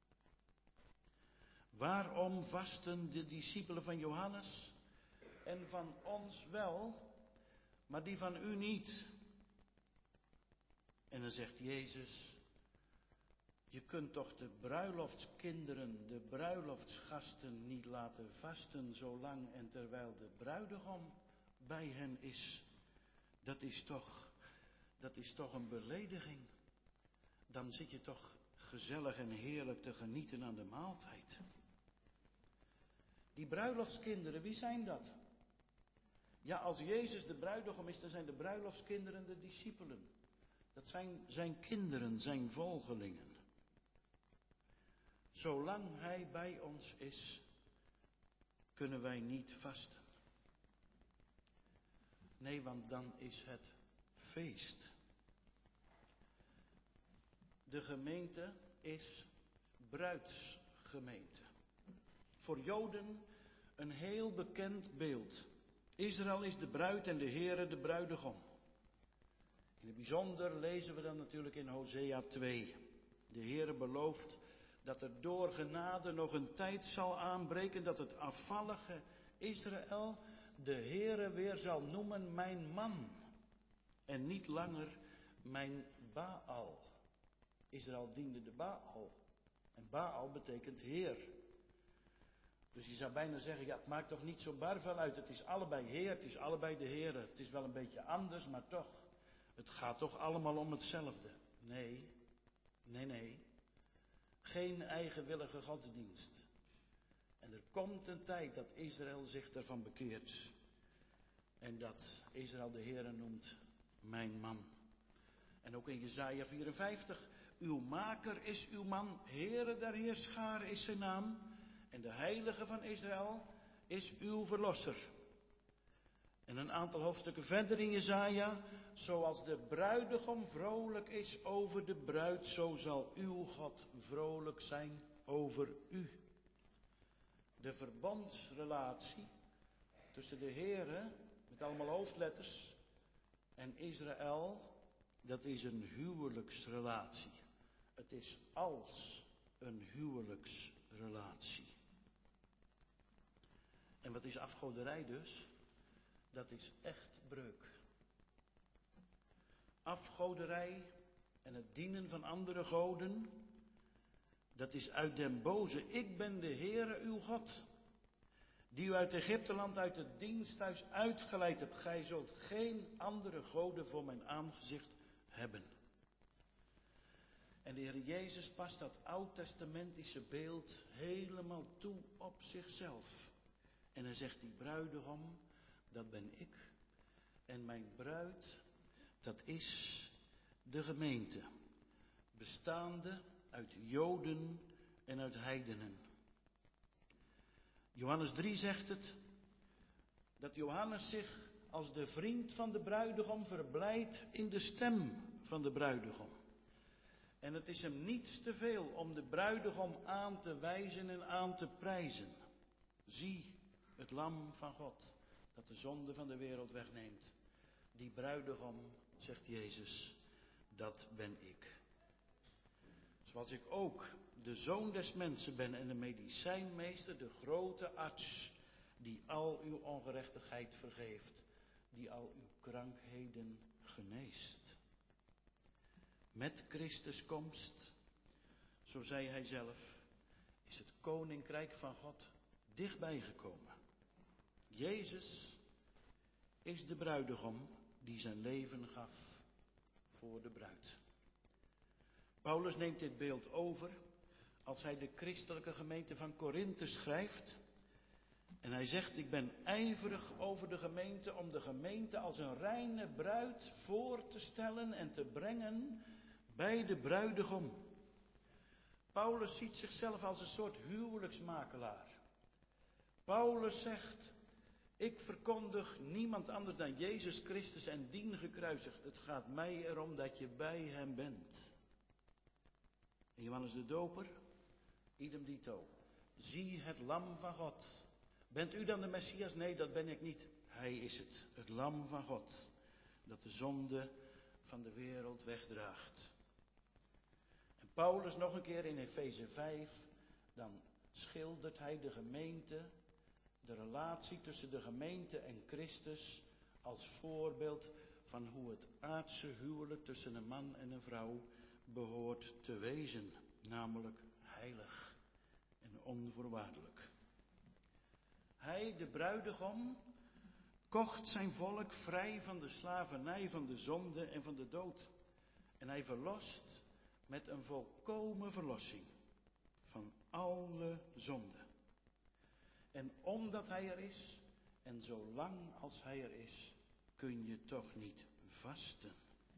Waarom vasten de discipelen van Johannes en van ons wel, maar die van u niet? En dan zegt Jezus, je kunt toch de bruiloftskinderen, de bruiloftsgasten niet laten vasten zolang en terwijl de bruidegom bij hen is. Dat is toch een belediging. Dan zit je toch gezellig en heerlijk te genieten aan de maaltijd. Die bruiloftskinderen, wie zijn dat? Ja, als Jezus de bruidegom is, dan zijn de bruiloftskinderen de discipelen. Dat zijn zijn kinderen, zijn volgelingen. Zolang hij bij ons is, kunnen wij niet vasten. Nee, want dan is het feest. De gemeente is bruidsgemeente. Voor Joden een heel bekend beeld. Israël is de bruid en de Heere de bruidegom. In het bijzonder lezen we dan natuurlijk in Hosea 2. De Heere belooft dat er door genade nog een tijd zal aanbreken dat het afvallige Israël de Heere weer zal noemen mijn man. En niet langer mijn Baal. Israël diende de Baal. En Baal betekent Heer. Dus je zou bijna zeggen, ja, het maakt toch niet zo bar veel uit. Het is allebei Heer, het is allebei de Heere. Het is wel een beetje anders, maar toch. Het gaat toch allemaal om hetzelfde. Nee. Geen eigenwillige godsdienst. En er komt een tijd dat Israël zich ervan bekeert. En dat Israël de Heere noemt mijn man. En ook in Jesaja 54. Uw maker is uw man. Heere der Heerscharen is zijn naam. En de heilige van Israël is uw verlosser. En een aantal hoofdstukken verder in Jesaja. Zoals de bruidegom vrolijk is over de bruid, zo zal uw God vrolijk zijn over u. De verbondsrelatie tussen de Heere, met allemaal hoofdletters, en Israël, dat is een huwelijksrelatie. Het is als een huwelijksrelatie. En wat is afgoderij dus? Dat is echt breuk. Afgoderij en het dienen van andere goden, dat is uit den boze. Ik ben de Heere uw God, die u uit Egypteland, uit het diensthuis uitgeleid hebt. Gij zult geen andere goden voor mijn aangezicht hebben. En de Heer Jezus past dat oud-testamentische beeld helemaal toe op zichzelf. En hij zegt, die bruidegom, dat ben ik. En mijn bruid, dat is de gemeente. Bestaande uit Joden en uit heidenen. Johannes 3 zegt het, dat Johannes zich als de vriend van de bruidegom verblijdt in de stem van de bruidegom. En het is hem niets te veel om de bruidegom aan te wijzen en aan te prijzen. Zie, het lam van God, dat de zonde van de wereld wegneemt. Die bruidegom, zegt Jezus, dat ben ik. Zoals ik ook de zoon des mensen ben en de medicijnmeester, de grote arts, die al uw ongerechtigheid vergeeft, die al uw krankheden geneest. Met Christus komst, zo zei hij zelf, is het koninkrijk van God dichtbij gekomen. Jezus is de bruidegom die zijn leven gaf voor de bruid. Paulus neemt dit beeld over als hij de christelijke gemeente van Korinthe schrijft. En hij zegt, ik ben ijverig over de gemeente om de gemeente als een reine bruid voor te stellen en te brengen bij de bruidegom. Paulus ziet zichzelf als een soort huwelijksmakelaar. Paulus zegt, ik verkondig niemand anders dan Jezus Christus en dien gekruisigd. Het gaat mij erom dat je bij hem bent. En Johannes de Doper, idem dito. Zie het lam van God. Bent u dan de Messias? Nee, dat ben ik niet. Hij is het lam van God, dat de zonde van de wereld wegdraagt. En Paulus nog een keer in Efeze 5, dan schildert hij de gemeente, de relatie tussen de gemeente en Christus, als voorbeeld van hoe het aardse huwelijk tussen een man en een vrouw behoort te wezen, namelijk heilig en onvoorwaardelijk. Hij, de bruidegom, kocht zijn volk vrij van de slavernij, van de zonde en van de dood. En hij verlost met een volkomen verlossing van alle zonde. En omdat hij er is, en zolang als hij er is, kun je toch niet vasten.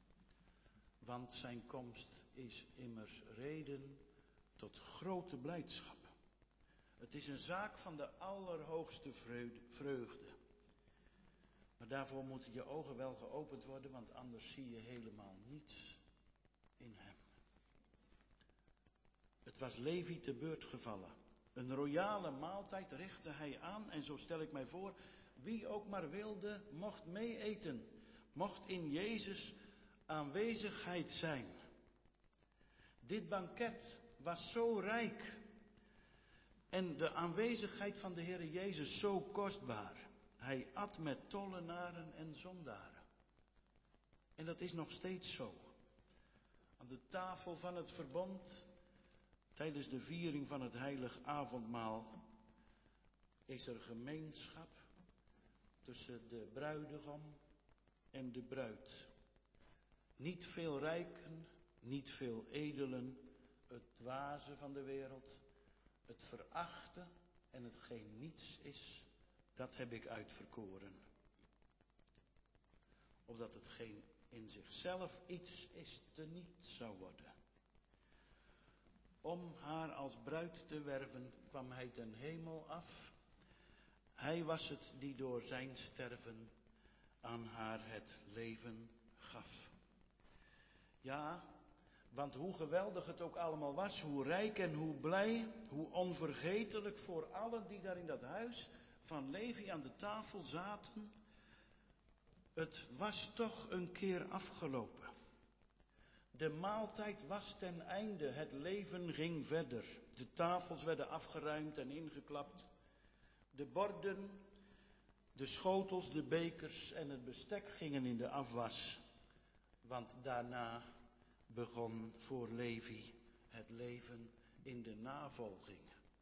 Want zijn komst is immers reden tot grote blijdschap. Het is een zaak van de allerhoogste vreugde. Maar daarvoor moeten je ogen wel geopend worden, want anders zie je helemaal niets in hem. Het was Levi te beurt gevallen. Een royale maaltijd richtte hij aan en zo stel ik mij voor, wie ook maar wilde, mocht meeeten. Mocht in Jezus aanwezigheid zijn. Dit banket was zo rijk en de aanwezigheid van de Heere Jezus zo kostbaar. Hij at met tollenaren en zondaren. En dat is nog steeds zo. Aan de tafel van het verbond, tijdens de viering van het heilig avondmaal, is er gemeenschap tussen de bruidegom en de bruid. Niet veel rijken, niet veel edelen, het dwaze van de wereld, het verachte en hetgeen niets is, dat heb ik uitverkoren. Opdat hetgeen in zichzelf iets is, teniet zou worden. Om haar als bruid te werven, kwam hij ten hemel af. Hij was het die door zijn sterven aan haar het leven gaf. Ja, want hoe geweldig het ook allemaal was, hoe rijk en hoe blij, hoe onvergetelijk voor allen die daar in dat huis van Levi aan de tafel zaten. Het was toch een keer afgelopen. De maaltijd was ten einde, het leven ging verder. De tafels werden afgeruimd en ingeklapt. De borden, de schotels, de bekers en het bestek gingen in de afwas. Want daarna begon voor Levi het leven in de navolging.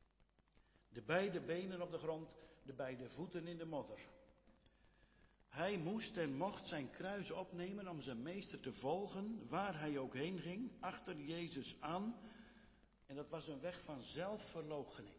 De beide benen op de grond, de beide voeten in de modder. Hij moest en mocht zijn kruis opnemen om zijn meester te volgen, waar hij ook heen ging, achter Jezus aan. En dat was een weg van zelfverloochening.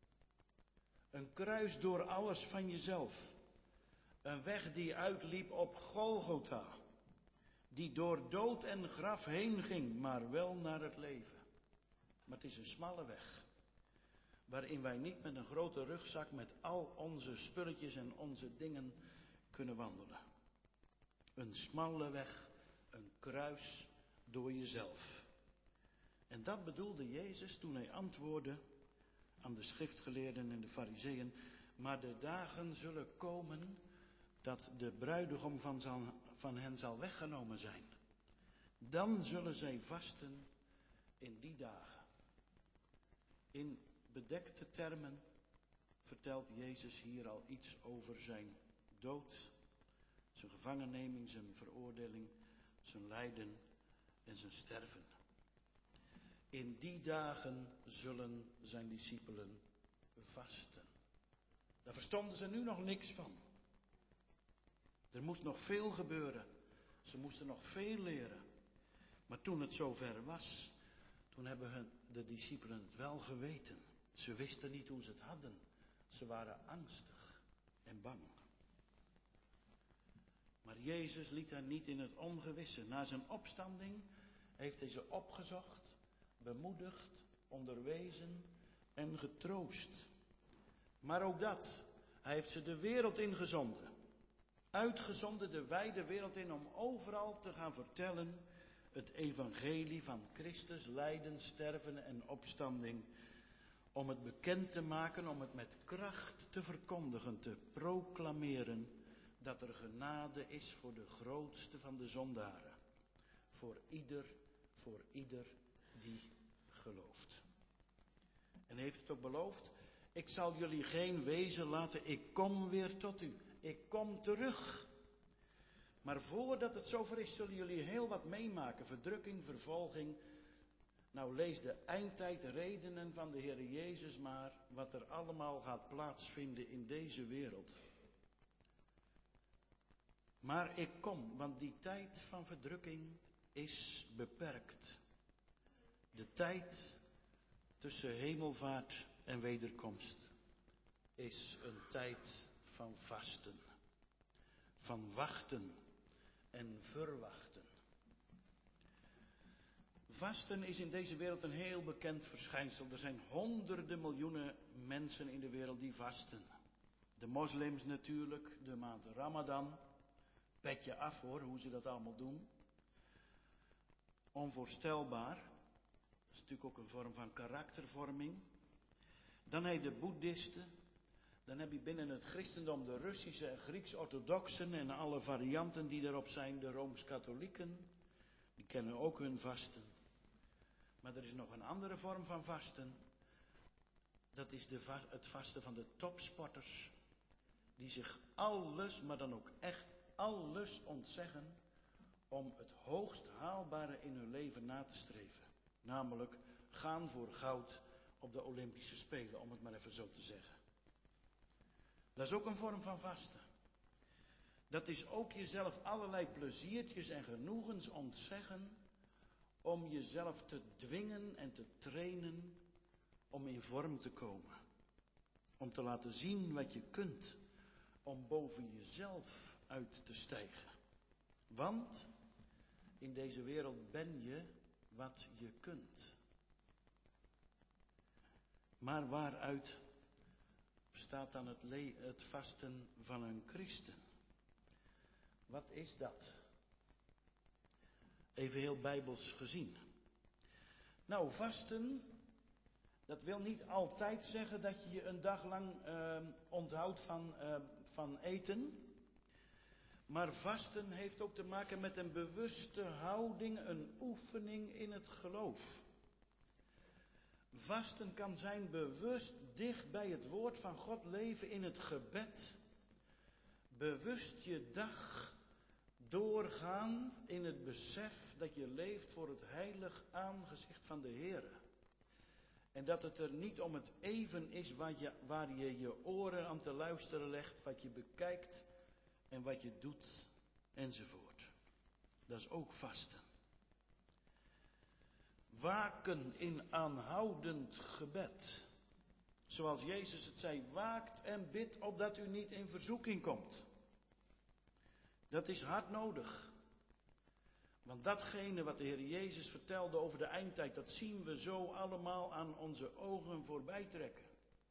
Een kruis door alles van jezelf. Een weg die uitliep op Golgotha. Die door dood en graf heen ging, maar wel naar het leven. Maar het is een smalle weg. Waarin wij niet met een grote rugzak met al onze spulletjes en onze dingen kunnen wandelen. Een smalle weg, een kruis door jezelf. En dat bedoelde Jezus toen hij antwoordde aan de schriftgeleerden en de farizeeën. Maar de dagen zullen komen dat de bruidegom van hen zal weggenomen zijn. Dan zullen zij vasten in die dagen. In bedekte termen vertelt Jezus hier al iets over zijn dood, zijn gevangenneming, zijn veroordeling, zijn lijden en zijn sterven. In die dagen zullen zijn discipelen vasten. Daar verstonden ze nu nog niks van. Er moest nog veel gebeuren. Ze moesten nog veel leren. Maar toen het zover was, toen hebben de discipelen het wel geweten. Ze wisten niet hoe ze het hadden. Ze waren angstig en bang. Maar Jezus liet hen niet in het ongewisse. Na zijn opstanding heeft hij ze opgezocht, bemoedigd, onderwezen en getroost. Maar ook dat, hij heeft ze de wereld ingezonden. Uitgezonden de wijde wereld in om overal te gaan vertellen het evangelie van Christus, lijden, sterven en opstanding. Om het bekend te maken, om het met kracht te verkondigen, te proclameren dat er genade is voor de grootste van de zondaren. Voor ieder die gelooft. En hij heeft het ook beloofd, ik zal jullie geen wezen laten, ik kom weer tot u. Ik kom terug. Maar voordat het zover is, zullen jullie heel wat meemaken. Verdrukking, vervolging. Nou, lees de eindtijdredenen van de Heer Jezus maar, wat er allemaal gaat plaatsvinden in deze wereld. Maar ik kom, want die tijd van verdrukking is beperkt. De tijd tussen hemelvaart en wederkomst is een tijd van vasten, van wachten en verwachten. Vasten is in deze wereld een heel bekend verschijnsel. Er zijn honderden miljoenen mensen in de wereld die vasten. De moslims natuurlijk, de maand Ramadan. Petje af hoor, hoe ze dat allemaal doen. Onvoorstelbaar. Dat is natuurlijk ook een vorm van karaktervorming. Dan heb je de boeddhisten. Dan heb je binnen het christendom de Russische en Grieks-orthodoxen en alle varianten die daarop zijn. De Rooms-katholieken. Die kennen ook hun vasten. Maar er is nog een andere vorm van vasten. Dat is het vasten van de topsporters. Die zich alles, maar dan ook echt alles ontzeggen om het hoogst haalbare in hun leven na te streven. Namelijk gaan voor goud op de Olympische Spelen, om het maar even zo te zeggen. Dat is ook een vorm van vasten. Dat is ook jezelf allerlei pleziertjes en genoegens ontzeggen om jezelf te dwingen en te trainen om in vorm te komen. Om te laten zien wat je kunt. Om boven jezelf uit te stijgen. Want in deze wereld ben je wat je kunt. Maar waaruit bestaat dan het vasten van een christen? Wat is dat? Even heel bijbels gezien. Nou, vasten, dat wil niet altijd zeggen dat je je een dag lang onthoudt van eten. Maar vasten heeft ook te maken met een bewuste houding, een oefening in het geloof. Vasten kan zijn bewust dicht bij het woord van God leven in het gebed. Bewust je dag doorgaan in het besef dat je leeft voor het heilig aangezicht van de Heer. En dat het er niet om het even is waar je je oren aan te luisteren legt, wat je bekijkt en wat je doet enzovoort. Dat is ook vasten. Waken in aanhoudend gebed. Zoals Jezus het zei, waakt en bidt opdat u niet in verzoeking komt. Dat is hard nodig. Want datgene wat de Heer Jezus vertelde over de eindtijd, dat zien we zo allemaal aan onze ogen voorbij trekken.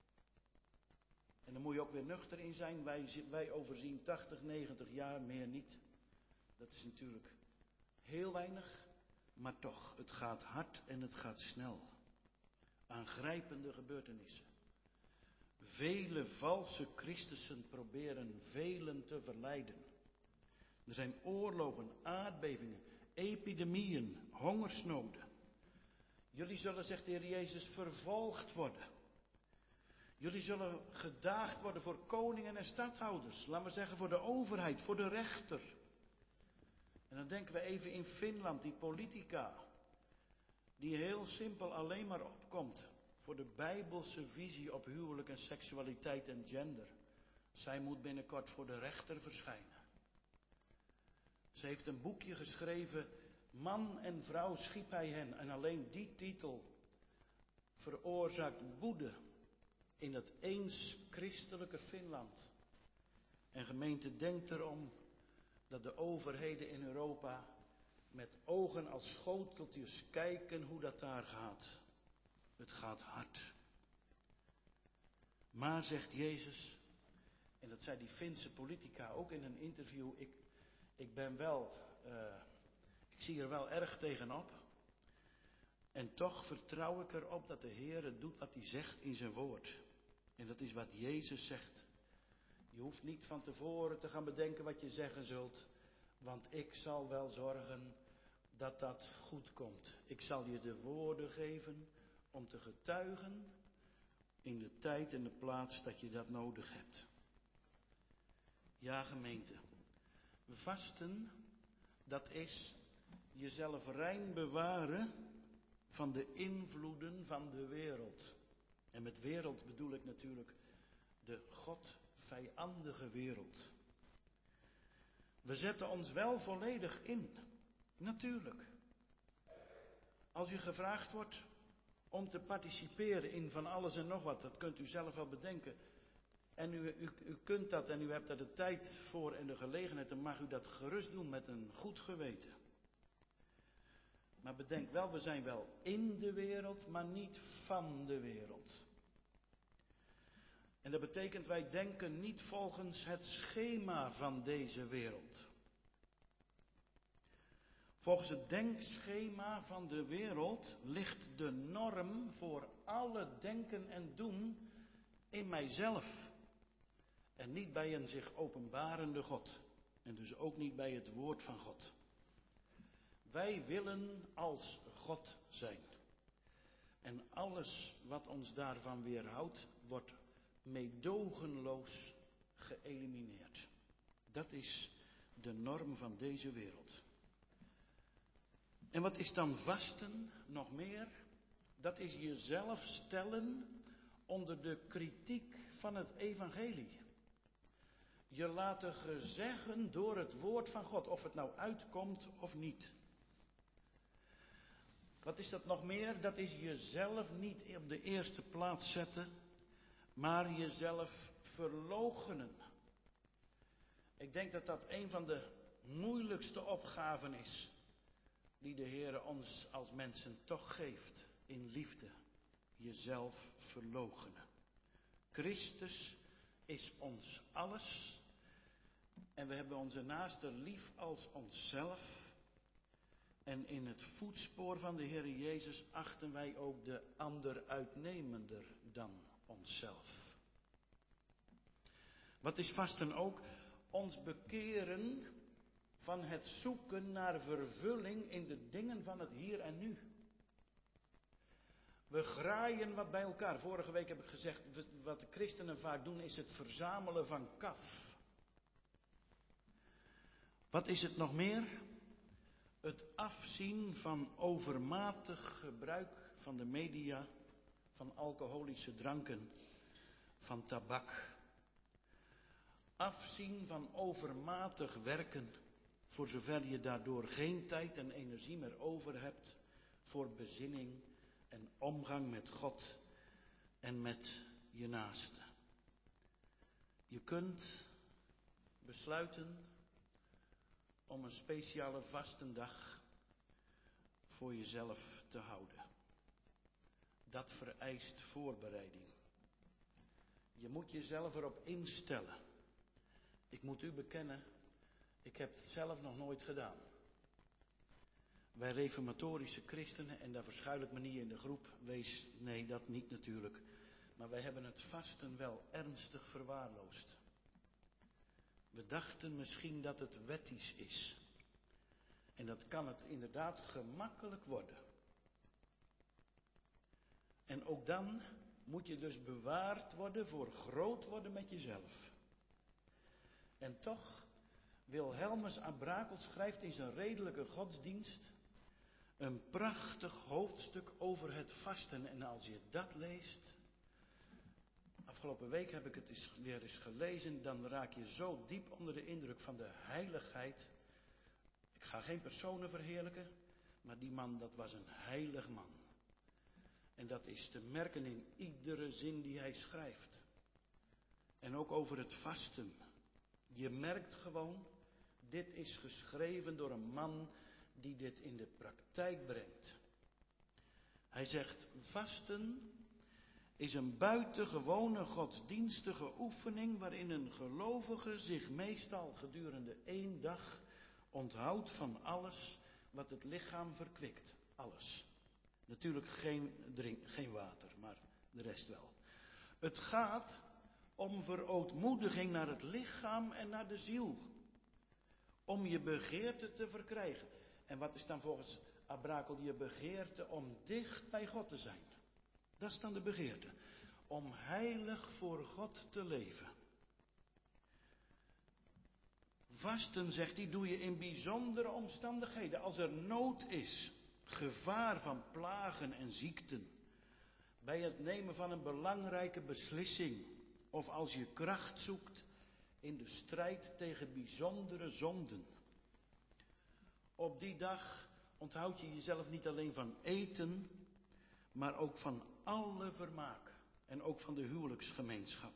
En dan moet je ook weer nuchter in zijn, wij overzien 80, 90 jaar, meer niet. Dat is natuurlijk heel weinig, maar toch, het gaat hard en het gaat snel. Aangrijpende gebeurtenissen. Vele valse Christussen proberen velen te verleiden. Er zijn oorlogen, aardbevingen, epidemieën, hongersnoden. Jullie zullen, zegt de Heer Jezus, vervolgd worden. Jullie zullen gedaagd worden voor koningen en stadhouders. Laten we zeggen voor de overheid, voor de rechter. En dan denken we even in Finland, die politica. Die heel simpel alleen maar opkomt voor de bijbelse visie op huwelijk en seksualiteit en gender. Zij moet binnenkort voor de rechter verschijnen. Ze heeft een boekje geschreven, Man en vrouw schiep hij hen. En alleen die titel veroorzaakt woede in het eens christelijke Finland. En gemeente, denkt erom dat de overheden in Europa met ogen als schoteltjes kijken hoe dat daar gaat. Het gaat hard. Maar, zegt Jezus, en dat zei die Finse politica ook in een interview, ik zie er wel erg tegenop. En toch vertrouw ik erop dat de Heer doet wat hij zegt in zijn woord. En dat is wat Jezus zegt. Je hoeft niet van tevoren te gaan bedenken wat je zeggen zult. Want ik zal wel zorgen dat dat goed komt. Ik zal je de woorden geven om te getuigen in de tijd en de plaats dat je dat nodig hebt. Ja, gemeente. Vasten, dat is jezelf rein bewaren van de invloeden van de wereld. En met wereld bedoel ik natuurlijk de godvijandige wereld. We zetten ons wel volledig in. Natuurlijk. Als u gevraagd wordt om te participeren in van alles en nog wat, dat kunt u zelf wel bedenken. En u kunt dat en u hebt daar de tijd voor en de gelegenheid, dan mag u dat gerust doen met een goed geweten. Maar bedenk wel, we zijn wel in de wereld, maar niet van de wereld. En dat betekent, wij denken niet volgens het schema van deze wereld. Volgens het denkschema van de wereld ligt de norm voor alle denken en doen in mijzelf. En niet bij een zich openbarende God. En dus ook niet bij het woord van God. Wij willen als God zijn. En alles wat ons daarvan weerhoudt, wordt meedogenloos geëlimineerd. Dat is de norm van deze wereld. En wat is dan vasten nog meer? Dat is jezelf stellen onder de kritiek van het evangelie. Je laten gezeggen door het woord van God, of het nou uitkomt of niet. Wat is dat nog meer? Dat is jezelf niet op de eerste plaats zetten, maar jezelf verloochenen. Ik denk dat dat een van de moeilijkste opgaven is die de Heer ons als mensen toch geeft in liefde. Jezelf verloochenen. Christus is ons alles en we hebben onze naaste lief als onszelf. En in het voetspoor van de Heer Jezus achten wij ook de ander uitnemender dan onszelf. Wat is vasten ook? Ons bekeren van het zoeken naar vervulling in de dingen van het hier en nu. We graaien wat bij elkaar. Vorige week heb ik gezegd, wat de christenen vaak doen is het verzamelen van kaf. Wat is het nog meer? Het afzien van overmatig gebruik van de media, van alcoholische dranken, van tabak. Afzien van overmatig werken, voor zover je daardoor geen tijd en energie meer over hebt voor bezinning en omgang met God en met je naaste. Je kunt besluiten om een speciale vastendag voor jezelf te houden. Dat vereist voorbereiding. Je moet jezelf erop instellen. Ik moet u bekennen, ik heb het zelf nog nooit gedaan. Wij reformatorische christenen, en daar verschuil ik me niet in de groep, nee dat niet natuurlijk. Maar wij hebben het vasten wel ernstig verwaarloosd. We dachten misschien dat het wettisch is. En dat kan het inderdaad gemakkelijk worden. En ook dan moet je dus bewaard worden voor groot worden met jezelf. En toch, Wilhelmus à Brakel schrijft in zijn redelijke godsdienst een prachtig hoofdstuk over het vasten. En als je dat leest, afgelopen week heb ik het weer eens gelezen, dan raak je zo diep onder de indruk van de heiligheid. Ik ga geen personen verheerlijken, maar die man, dat was een heilig man. En dat is te merken in iedere zin die hij schrijft. En ook over het vasten. Je merkt gewoon, dit is geschreven door een man die dit in de praktijk brengt. Hij zegt, vasten is een buitengewone godsdienstige oefening waarin een gelovige zich meestal gedurende 1 dag onthoudt van alles wat het lichaam verkwikt. Alles. Natuurlijk geen water, maar de rest wel. Het gaat om verootmoediging naar het lichaam en naar de ziel. Om je begeerte te verkrijgen. En wat is dan volgens à Brakel je begeerte? Om dicht bij God te zijn. Dat is dan de begeerte. Om heilig voor God te leven. Vasten, zegt hij, doe je in bijzondere omstandigheden. Als er nood is, gevaar van plagen en ziekten. Bij het nemen van een belangrijke beslissing. Of als je kracht zoekt in de strijd tegen bijzondere zonden. Op die dag onthoud je jezelf niet alleen van eten, maar ook van alle vermaak. En ook van de huwelijksgemeenschap.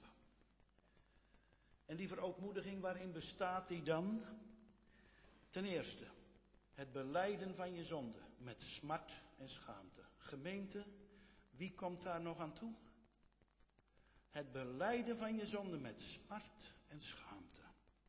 En die verootmoediging, waarin bestaat die dan? Ten eerste, het belijden van je zonde met smart en schaamte. Gemeente, wie komt daar nog aan toe? Het belijden van je zonde met smart en schaamte.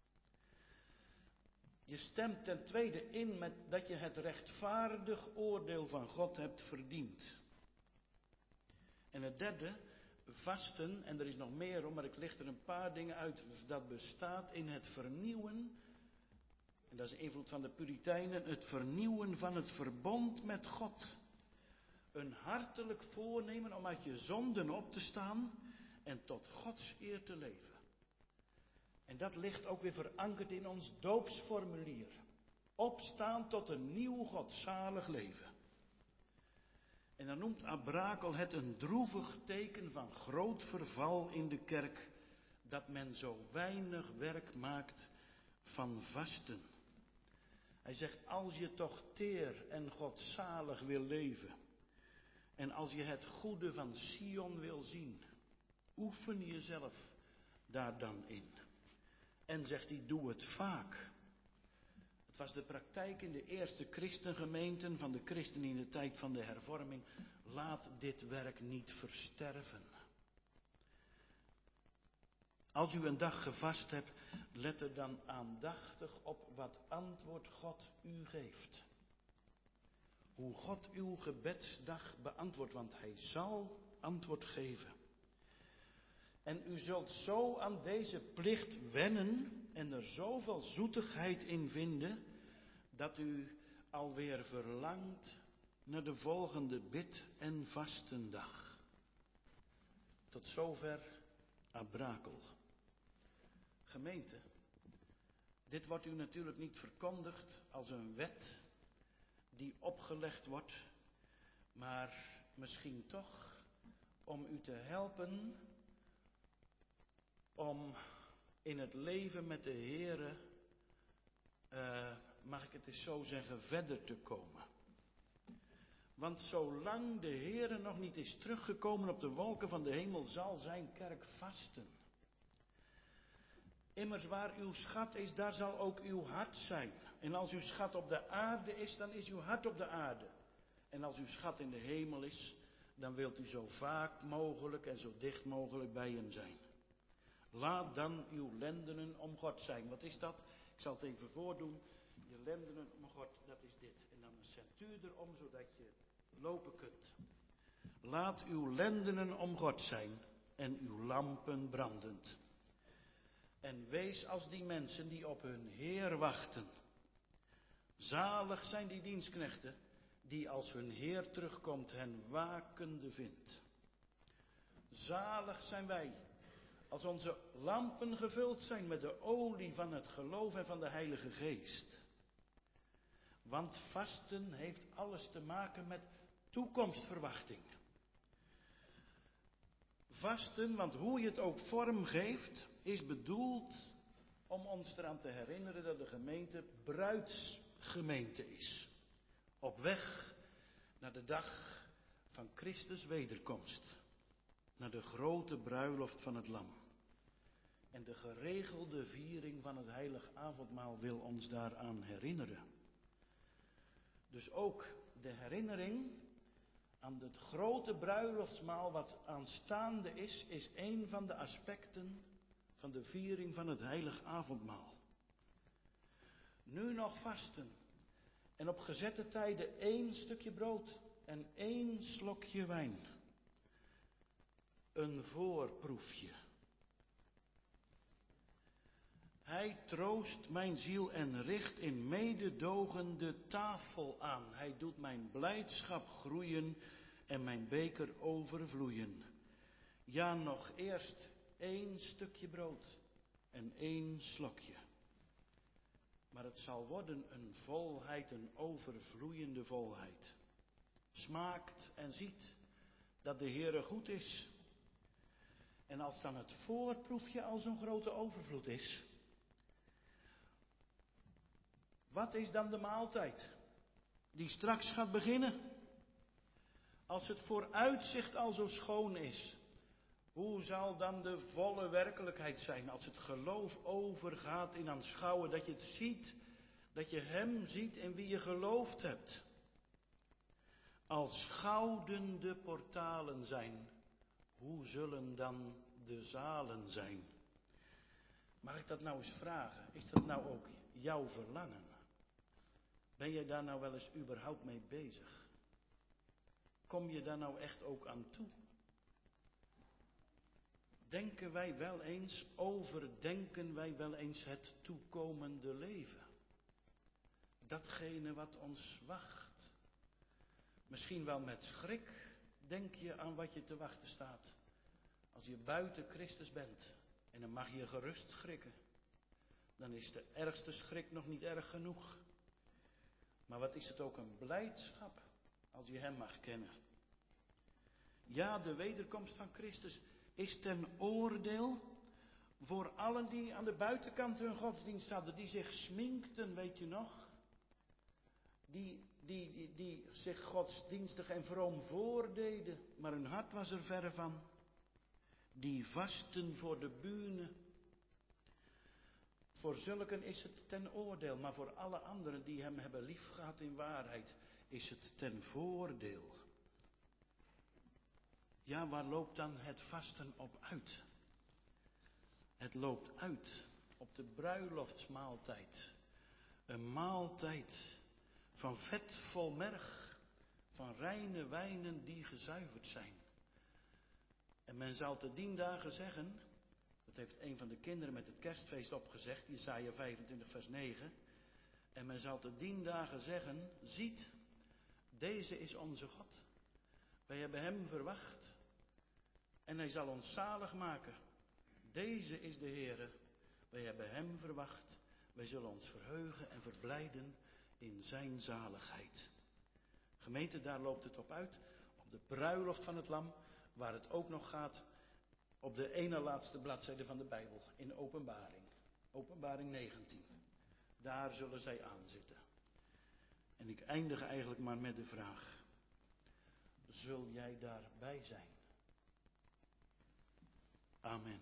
Je stemt ten tweede in met dat je het rechtvaardig oordeel van God hebt verdiend. En het derde, vasten, en er is nog meer hoor, maar ik licht er een paar dingen uit. Dat bestaat in het vernieuwen, en dat is de invloed van de Puritijnen, het vernieuwen van het verbond met God. Een hartelijk voornemen om uit je zonden op te staan en tot Gods eer te leven. En dat ligt ook weer verankerd in ons doopsformulier. Opstaan tot een nieuw godzalig leven. En dan noemt à Brakel het een droevig teken van groot verval in de kerk, dat men zo weinig werk maakt van vasten. Hij zegt, als je toch teer en godzalig wil leven, en als je het goede van Sion wil zien, Oefen jezelf daar dan in. En zegt hij, doe het vaak. Het was de praktijk in de eerste christengemeenten van de christenen in de tijd van de hervorming. Laat dit werk niet versterven. Als u een dag gevast hebt, let er dan aandachtig op wat antwoord God u geeft. Hoe God uw gebedsdag beantwoordt, want hij zal antwoord geven. En u zult zo aan deze plicht wennen en er zoveel zoetigheid in vinden, dat u alweer verlangt naar de volgende bid- en vastendag. Tot zover Abrakel. Gemeente, dit wordt u natuurlijk niet verkondigd als een wet die opgelegd wordt, maar misschien toch om u te helpen om in het leven met de Heere, mag ik het eens zo zeggen, verder te komen. Want zolang de Heere nog niet is teruggekomen op de wolken van de hemel, zal zijn kerk vasten. Immers waar uw schat is, daar zal ook uw hart zijn. En als uw schat op de aarde is, dan is uw hart op de aarde. En als uw schat in de hemel is, dan wilt u zo vaak mogelijk en zo dicht mogelijk bij hem zijn. Laat dan uw lendenen omgord zijn. Wat is dat? Ik zal het even voordoen. Je lendenen omgord, dat is dit. En dan een centuur erom, zodat je lopen kunt. Laat uw lendenen omgord zijn en uw lampen brandend. En wees als die mensen die op hun Heer wachten. Zalig zijn die dienstknechten die als hun Heer terugkomt hen wakende vindt. Zalig zijn wij als onze lampen gevuld zijn met de olie van het geloof en van de Heilige Geest. Want vasten heeft alles te maken met toekomstverwachting. Vasten, want hoe je het ook vorm geeft, is bedoeld om ons eraan te herinneren dat de gemeente bruidsgemeente is. Op weg naar de dag van Christus wederkomst. Naar de grote bruiloft van het Lam. En de geregelde viering van het heilig avondmaal wil ons daaraan herinneren. Dus ook de herinnering aan het grote bruiloftsmaal wat aanstaande is een van de aspecten van de viering van het heilig avondmaal. Nu nog vasten en op gezette tijden 1 stukje brood en 1 slokje wijn. Een voorproefje. Hij troost mijn ziel en richt in mededogen de tafel aan. Hij doet mijn blijdschap groeien en mijn beker overvloeien. Ja, nog eerst 1 stukje brood en 1 slokje. Maar het zal worden een volheid, een overvloeiende volheid. Smaakt en ziet dat de Heere goed is. En als dan het voorproefje al zo'n grote overvloed is, wat is dan de maaltijd die straks gaat beginnen? Als het vooruitzicht al zo schoon is, hoe zal dan de volle werkelijkheid zijn als het geloof overgaat in aanschouwen, dat je het ziet, dat je hem ziet in wie je geloofd hebt? Als gouden de portalen zijn, hoe zullen dan de zalen zijn? Mag ik dat nou eens vragen? Is dat nou ook jouw verlangen? Ben je daar nou wel eens überhaupt mee bezig? Kom je daar nou echt ook aan toe? Overdenken wij wel eens het toekomende leven? Datgene wat ons wacht. Misschien wel met schrik denk je aan wat je te wachten staat. Als je buiten Christus bent, en dan mag je gerust schrikken. Dan is de ergste schrik nog niet erg genoeg. Maar wat is het ook een blijdschap als je hem mag kennen. Ja, de wederkomst van Christus is ten oordeel voor allen die aan de buitenkant hun godsdienst hadden, die zich sminkten, weet je nog? Die zich godsdienstig en vroom voordeden, maar hun hart was er verre van. die vasten voor de bühne. Voor zulken is het ten oordeel, maar voor alle anderen die hem hebben liefgehad in waarheid, is het ten voordeel. Ja, waar loopt dan het vasten op uit? Het loopt uit op de bruiloftsmaaltijd. Een maaltijd van vet vol merg, van reine wijnen die gezuiverd zijn. En men zal te dien dagen zeggen, dat heeft een van de kinderen met het kerstfeest opgezegd, Jesaja 25 vers 9. En men zal te dien dagen zeggen, ziet, deze is onze God. Wij hebben hem verwacht en hij zal ons zalig maken. Deze is de Heere, wij hebben hem verwacht. Wij zullen ons verheugen en verblijden in zijn zaligheid. Gemeente, daar loopt het op uit, op de bruiloft van het lam, waar het ook nog gaat op de ene laatste bladzijde van de Bijbel, in Openbaring. Openbaring 19. Daar zullen zij aanzitten. En ik eindig eigenlijk maar met de vraag, zul jij daarbij zijn? Amen.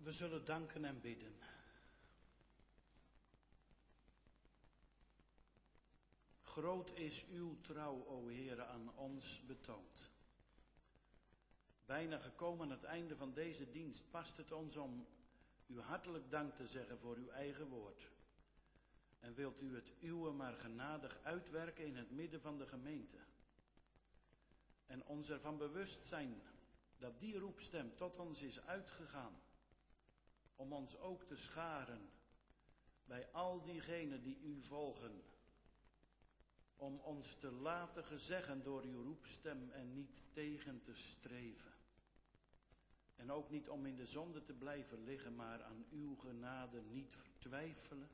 We zullen danken en bidden. Groot is uw trouw, o Heere, aan ons betoond. Bijna gekomen aan het einde van deze dienst past het ons om u hartelijk dank te zeggen voor uw eigen woord. En wilt u het uwe maar genadig uitwerken in het midden van de gemeente. En ons ervan bewust zijn dat die roepstem tot ons is uitgegaan. Om ons ook te scharen bij al diegenen die u volgen. Om ons te laten gezeggen door uw roepstem en niet tegen te streven. En ook niet om in de zonde te blijven liggen, maar aan uw genade niet vertwijfelen.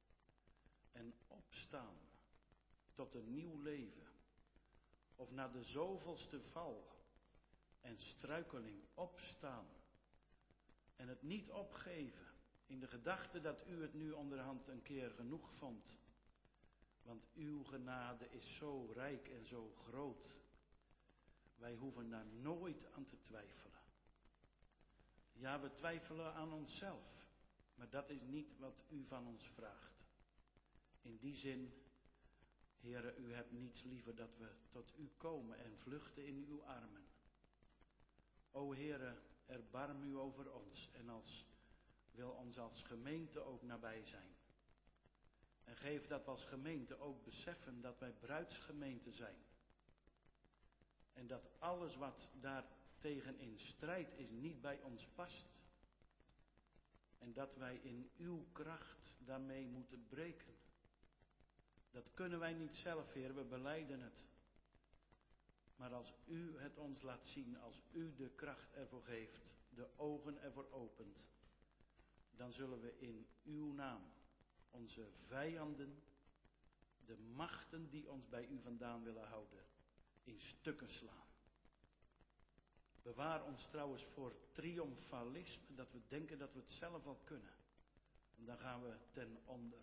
En opstaan tot een nieuw leven. Of na de zoveelste val en struikeling opstaan. En het niet opgeven in de gedachte dat u het nu onderhand een keer genoeg vond. Want uw genade is zo rijk en zo groot. Wij hoeven daar nooit aan te twijfelen. Ja, we twijfelen aan onszelf. Maar dat is niet wat u van ons vraagt. In die zin, Heere, u hebt niets liever dat we tot u komen en vluchten in uw armen. O Heere, erbarm u over ons en wil ons als gemeente ook nabij zijn. En geef dat we als gemeente ook beseffen dat wij bruidsgemeente zijn. En dat alles wat daartegen in strijd is niet bij ons past. En dat wij in uw kracht daarmee moeten breken. Dat kunnen wij niet zelf, Heer, we belijden het. Maar als u het ons laat zien, als u de kracht ervoor geeft, de ogen ervoor opent, dan zullen we in uw naam onze vijanden, de machten die ons bij u vandaan willen houden, in stukken slaan. Bewaar ons trouwens voor triomfalisme, dat we denken dat we het zelf al kunnen. En dan gaan we ten onder.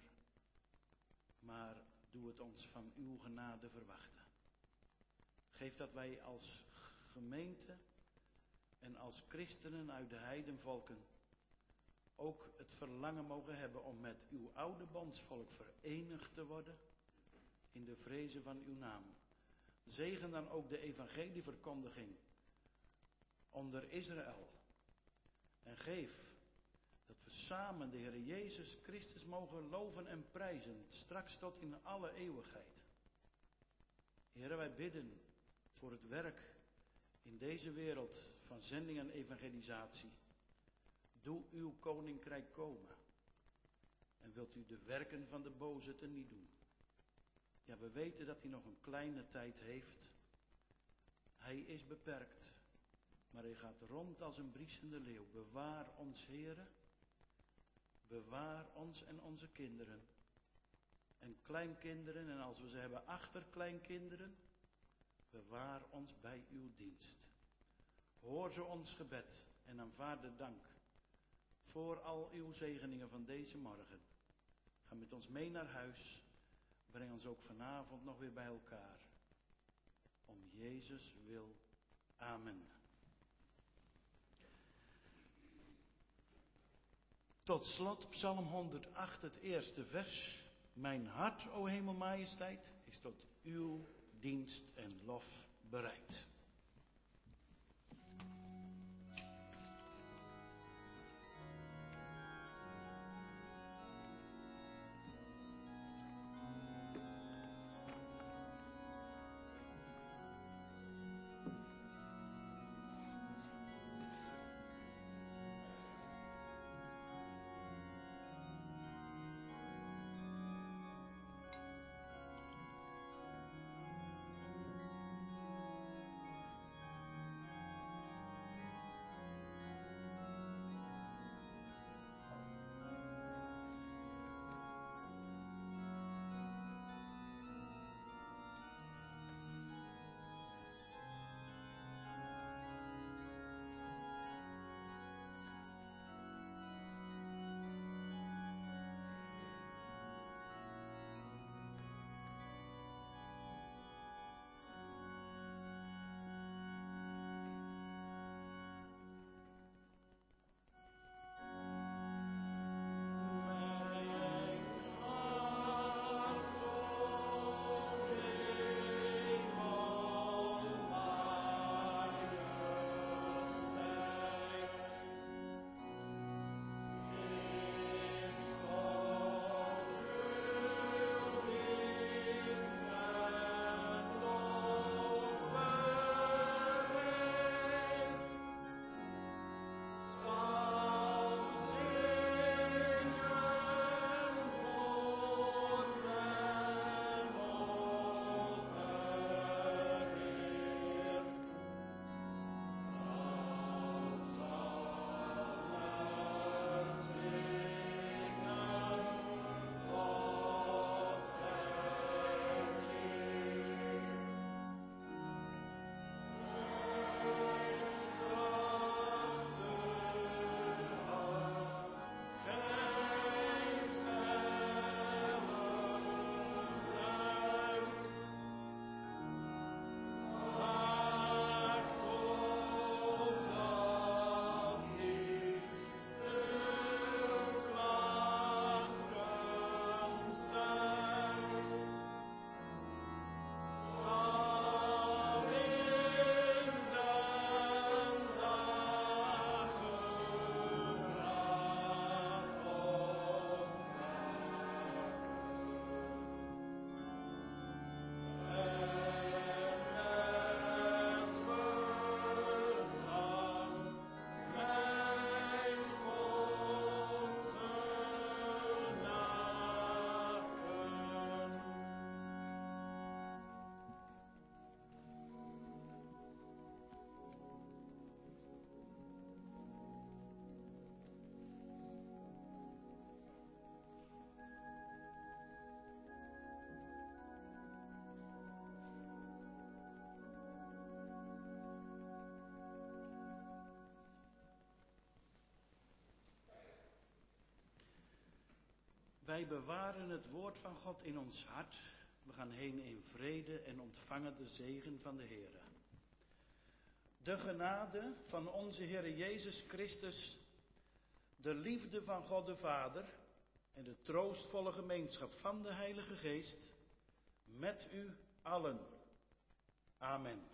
Maar doe het ons van uw genade verwachten. Geef dat wij als gemeente en als christenen uit de heidenvolken ook het verlangen mogen hebben om met uw oude bondsvolk verenigd te worden in de vrezen van uw naam. Zegen dan ook de evangelieverkondiging onder Israël. En geef dat we samen de Heer Jezus Christus mogen loven en prijzen, straks tot in alle eeuwigheid. Heere, wij bidden voor het werk in deze wereld van zending en evangelisatie. Doe uw koninkrijk komen. En wilt u de werken van de boze teniet doen. Ja, we weten dat hij nog een kleine tijd heeft. Hij is beperkt. Maar hij gaat rond als een briesende leeuw. Bewaar ons, Heere. Bewaar ons en onze kinderen. En kleinkinderen. En als we ze hebben, achterkleinkinderen. Bewaar ons bij uw dienst. Hoor zo ons gebed en aanvaard de dank voor al uw zegeningen van deze morgen. Ga met ons mee naar huis. Breng ons ook vanavond nog weer bij elkaar. Om Jezus wil. Amen. Tot slot Psalm 108, het eerste vers. Mijn hart, o hemelmajesteit, is tot uw dienst en lof bereid. Wij bewaren het woord van God in ons hart. We gaan heen in vrede en ontvangen de zegen van de Heer. De genade van onze Heer Jezus Christus, de liefde van God de Vader en de troostvolle gemeenschap van de Heilige Geest met u allen. Amen.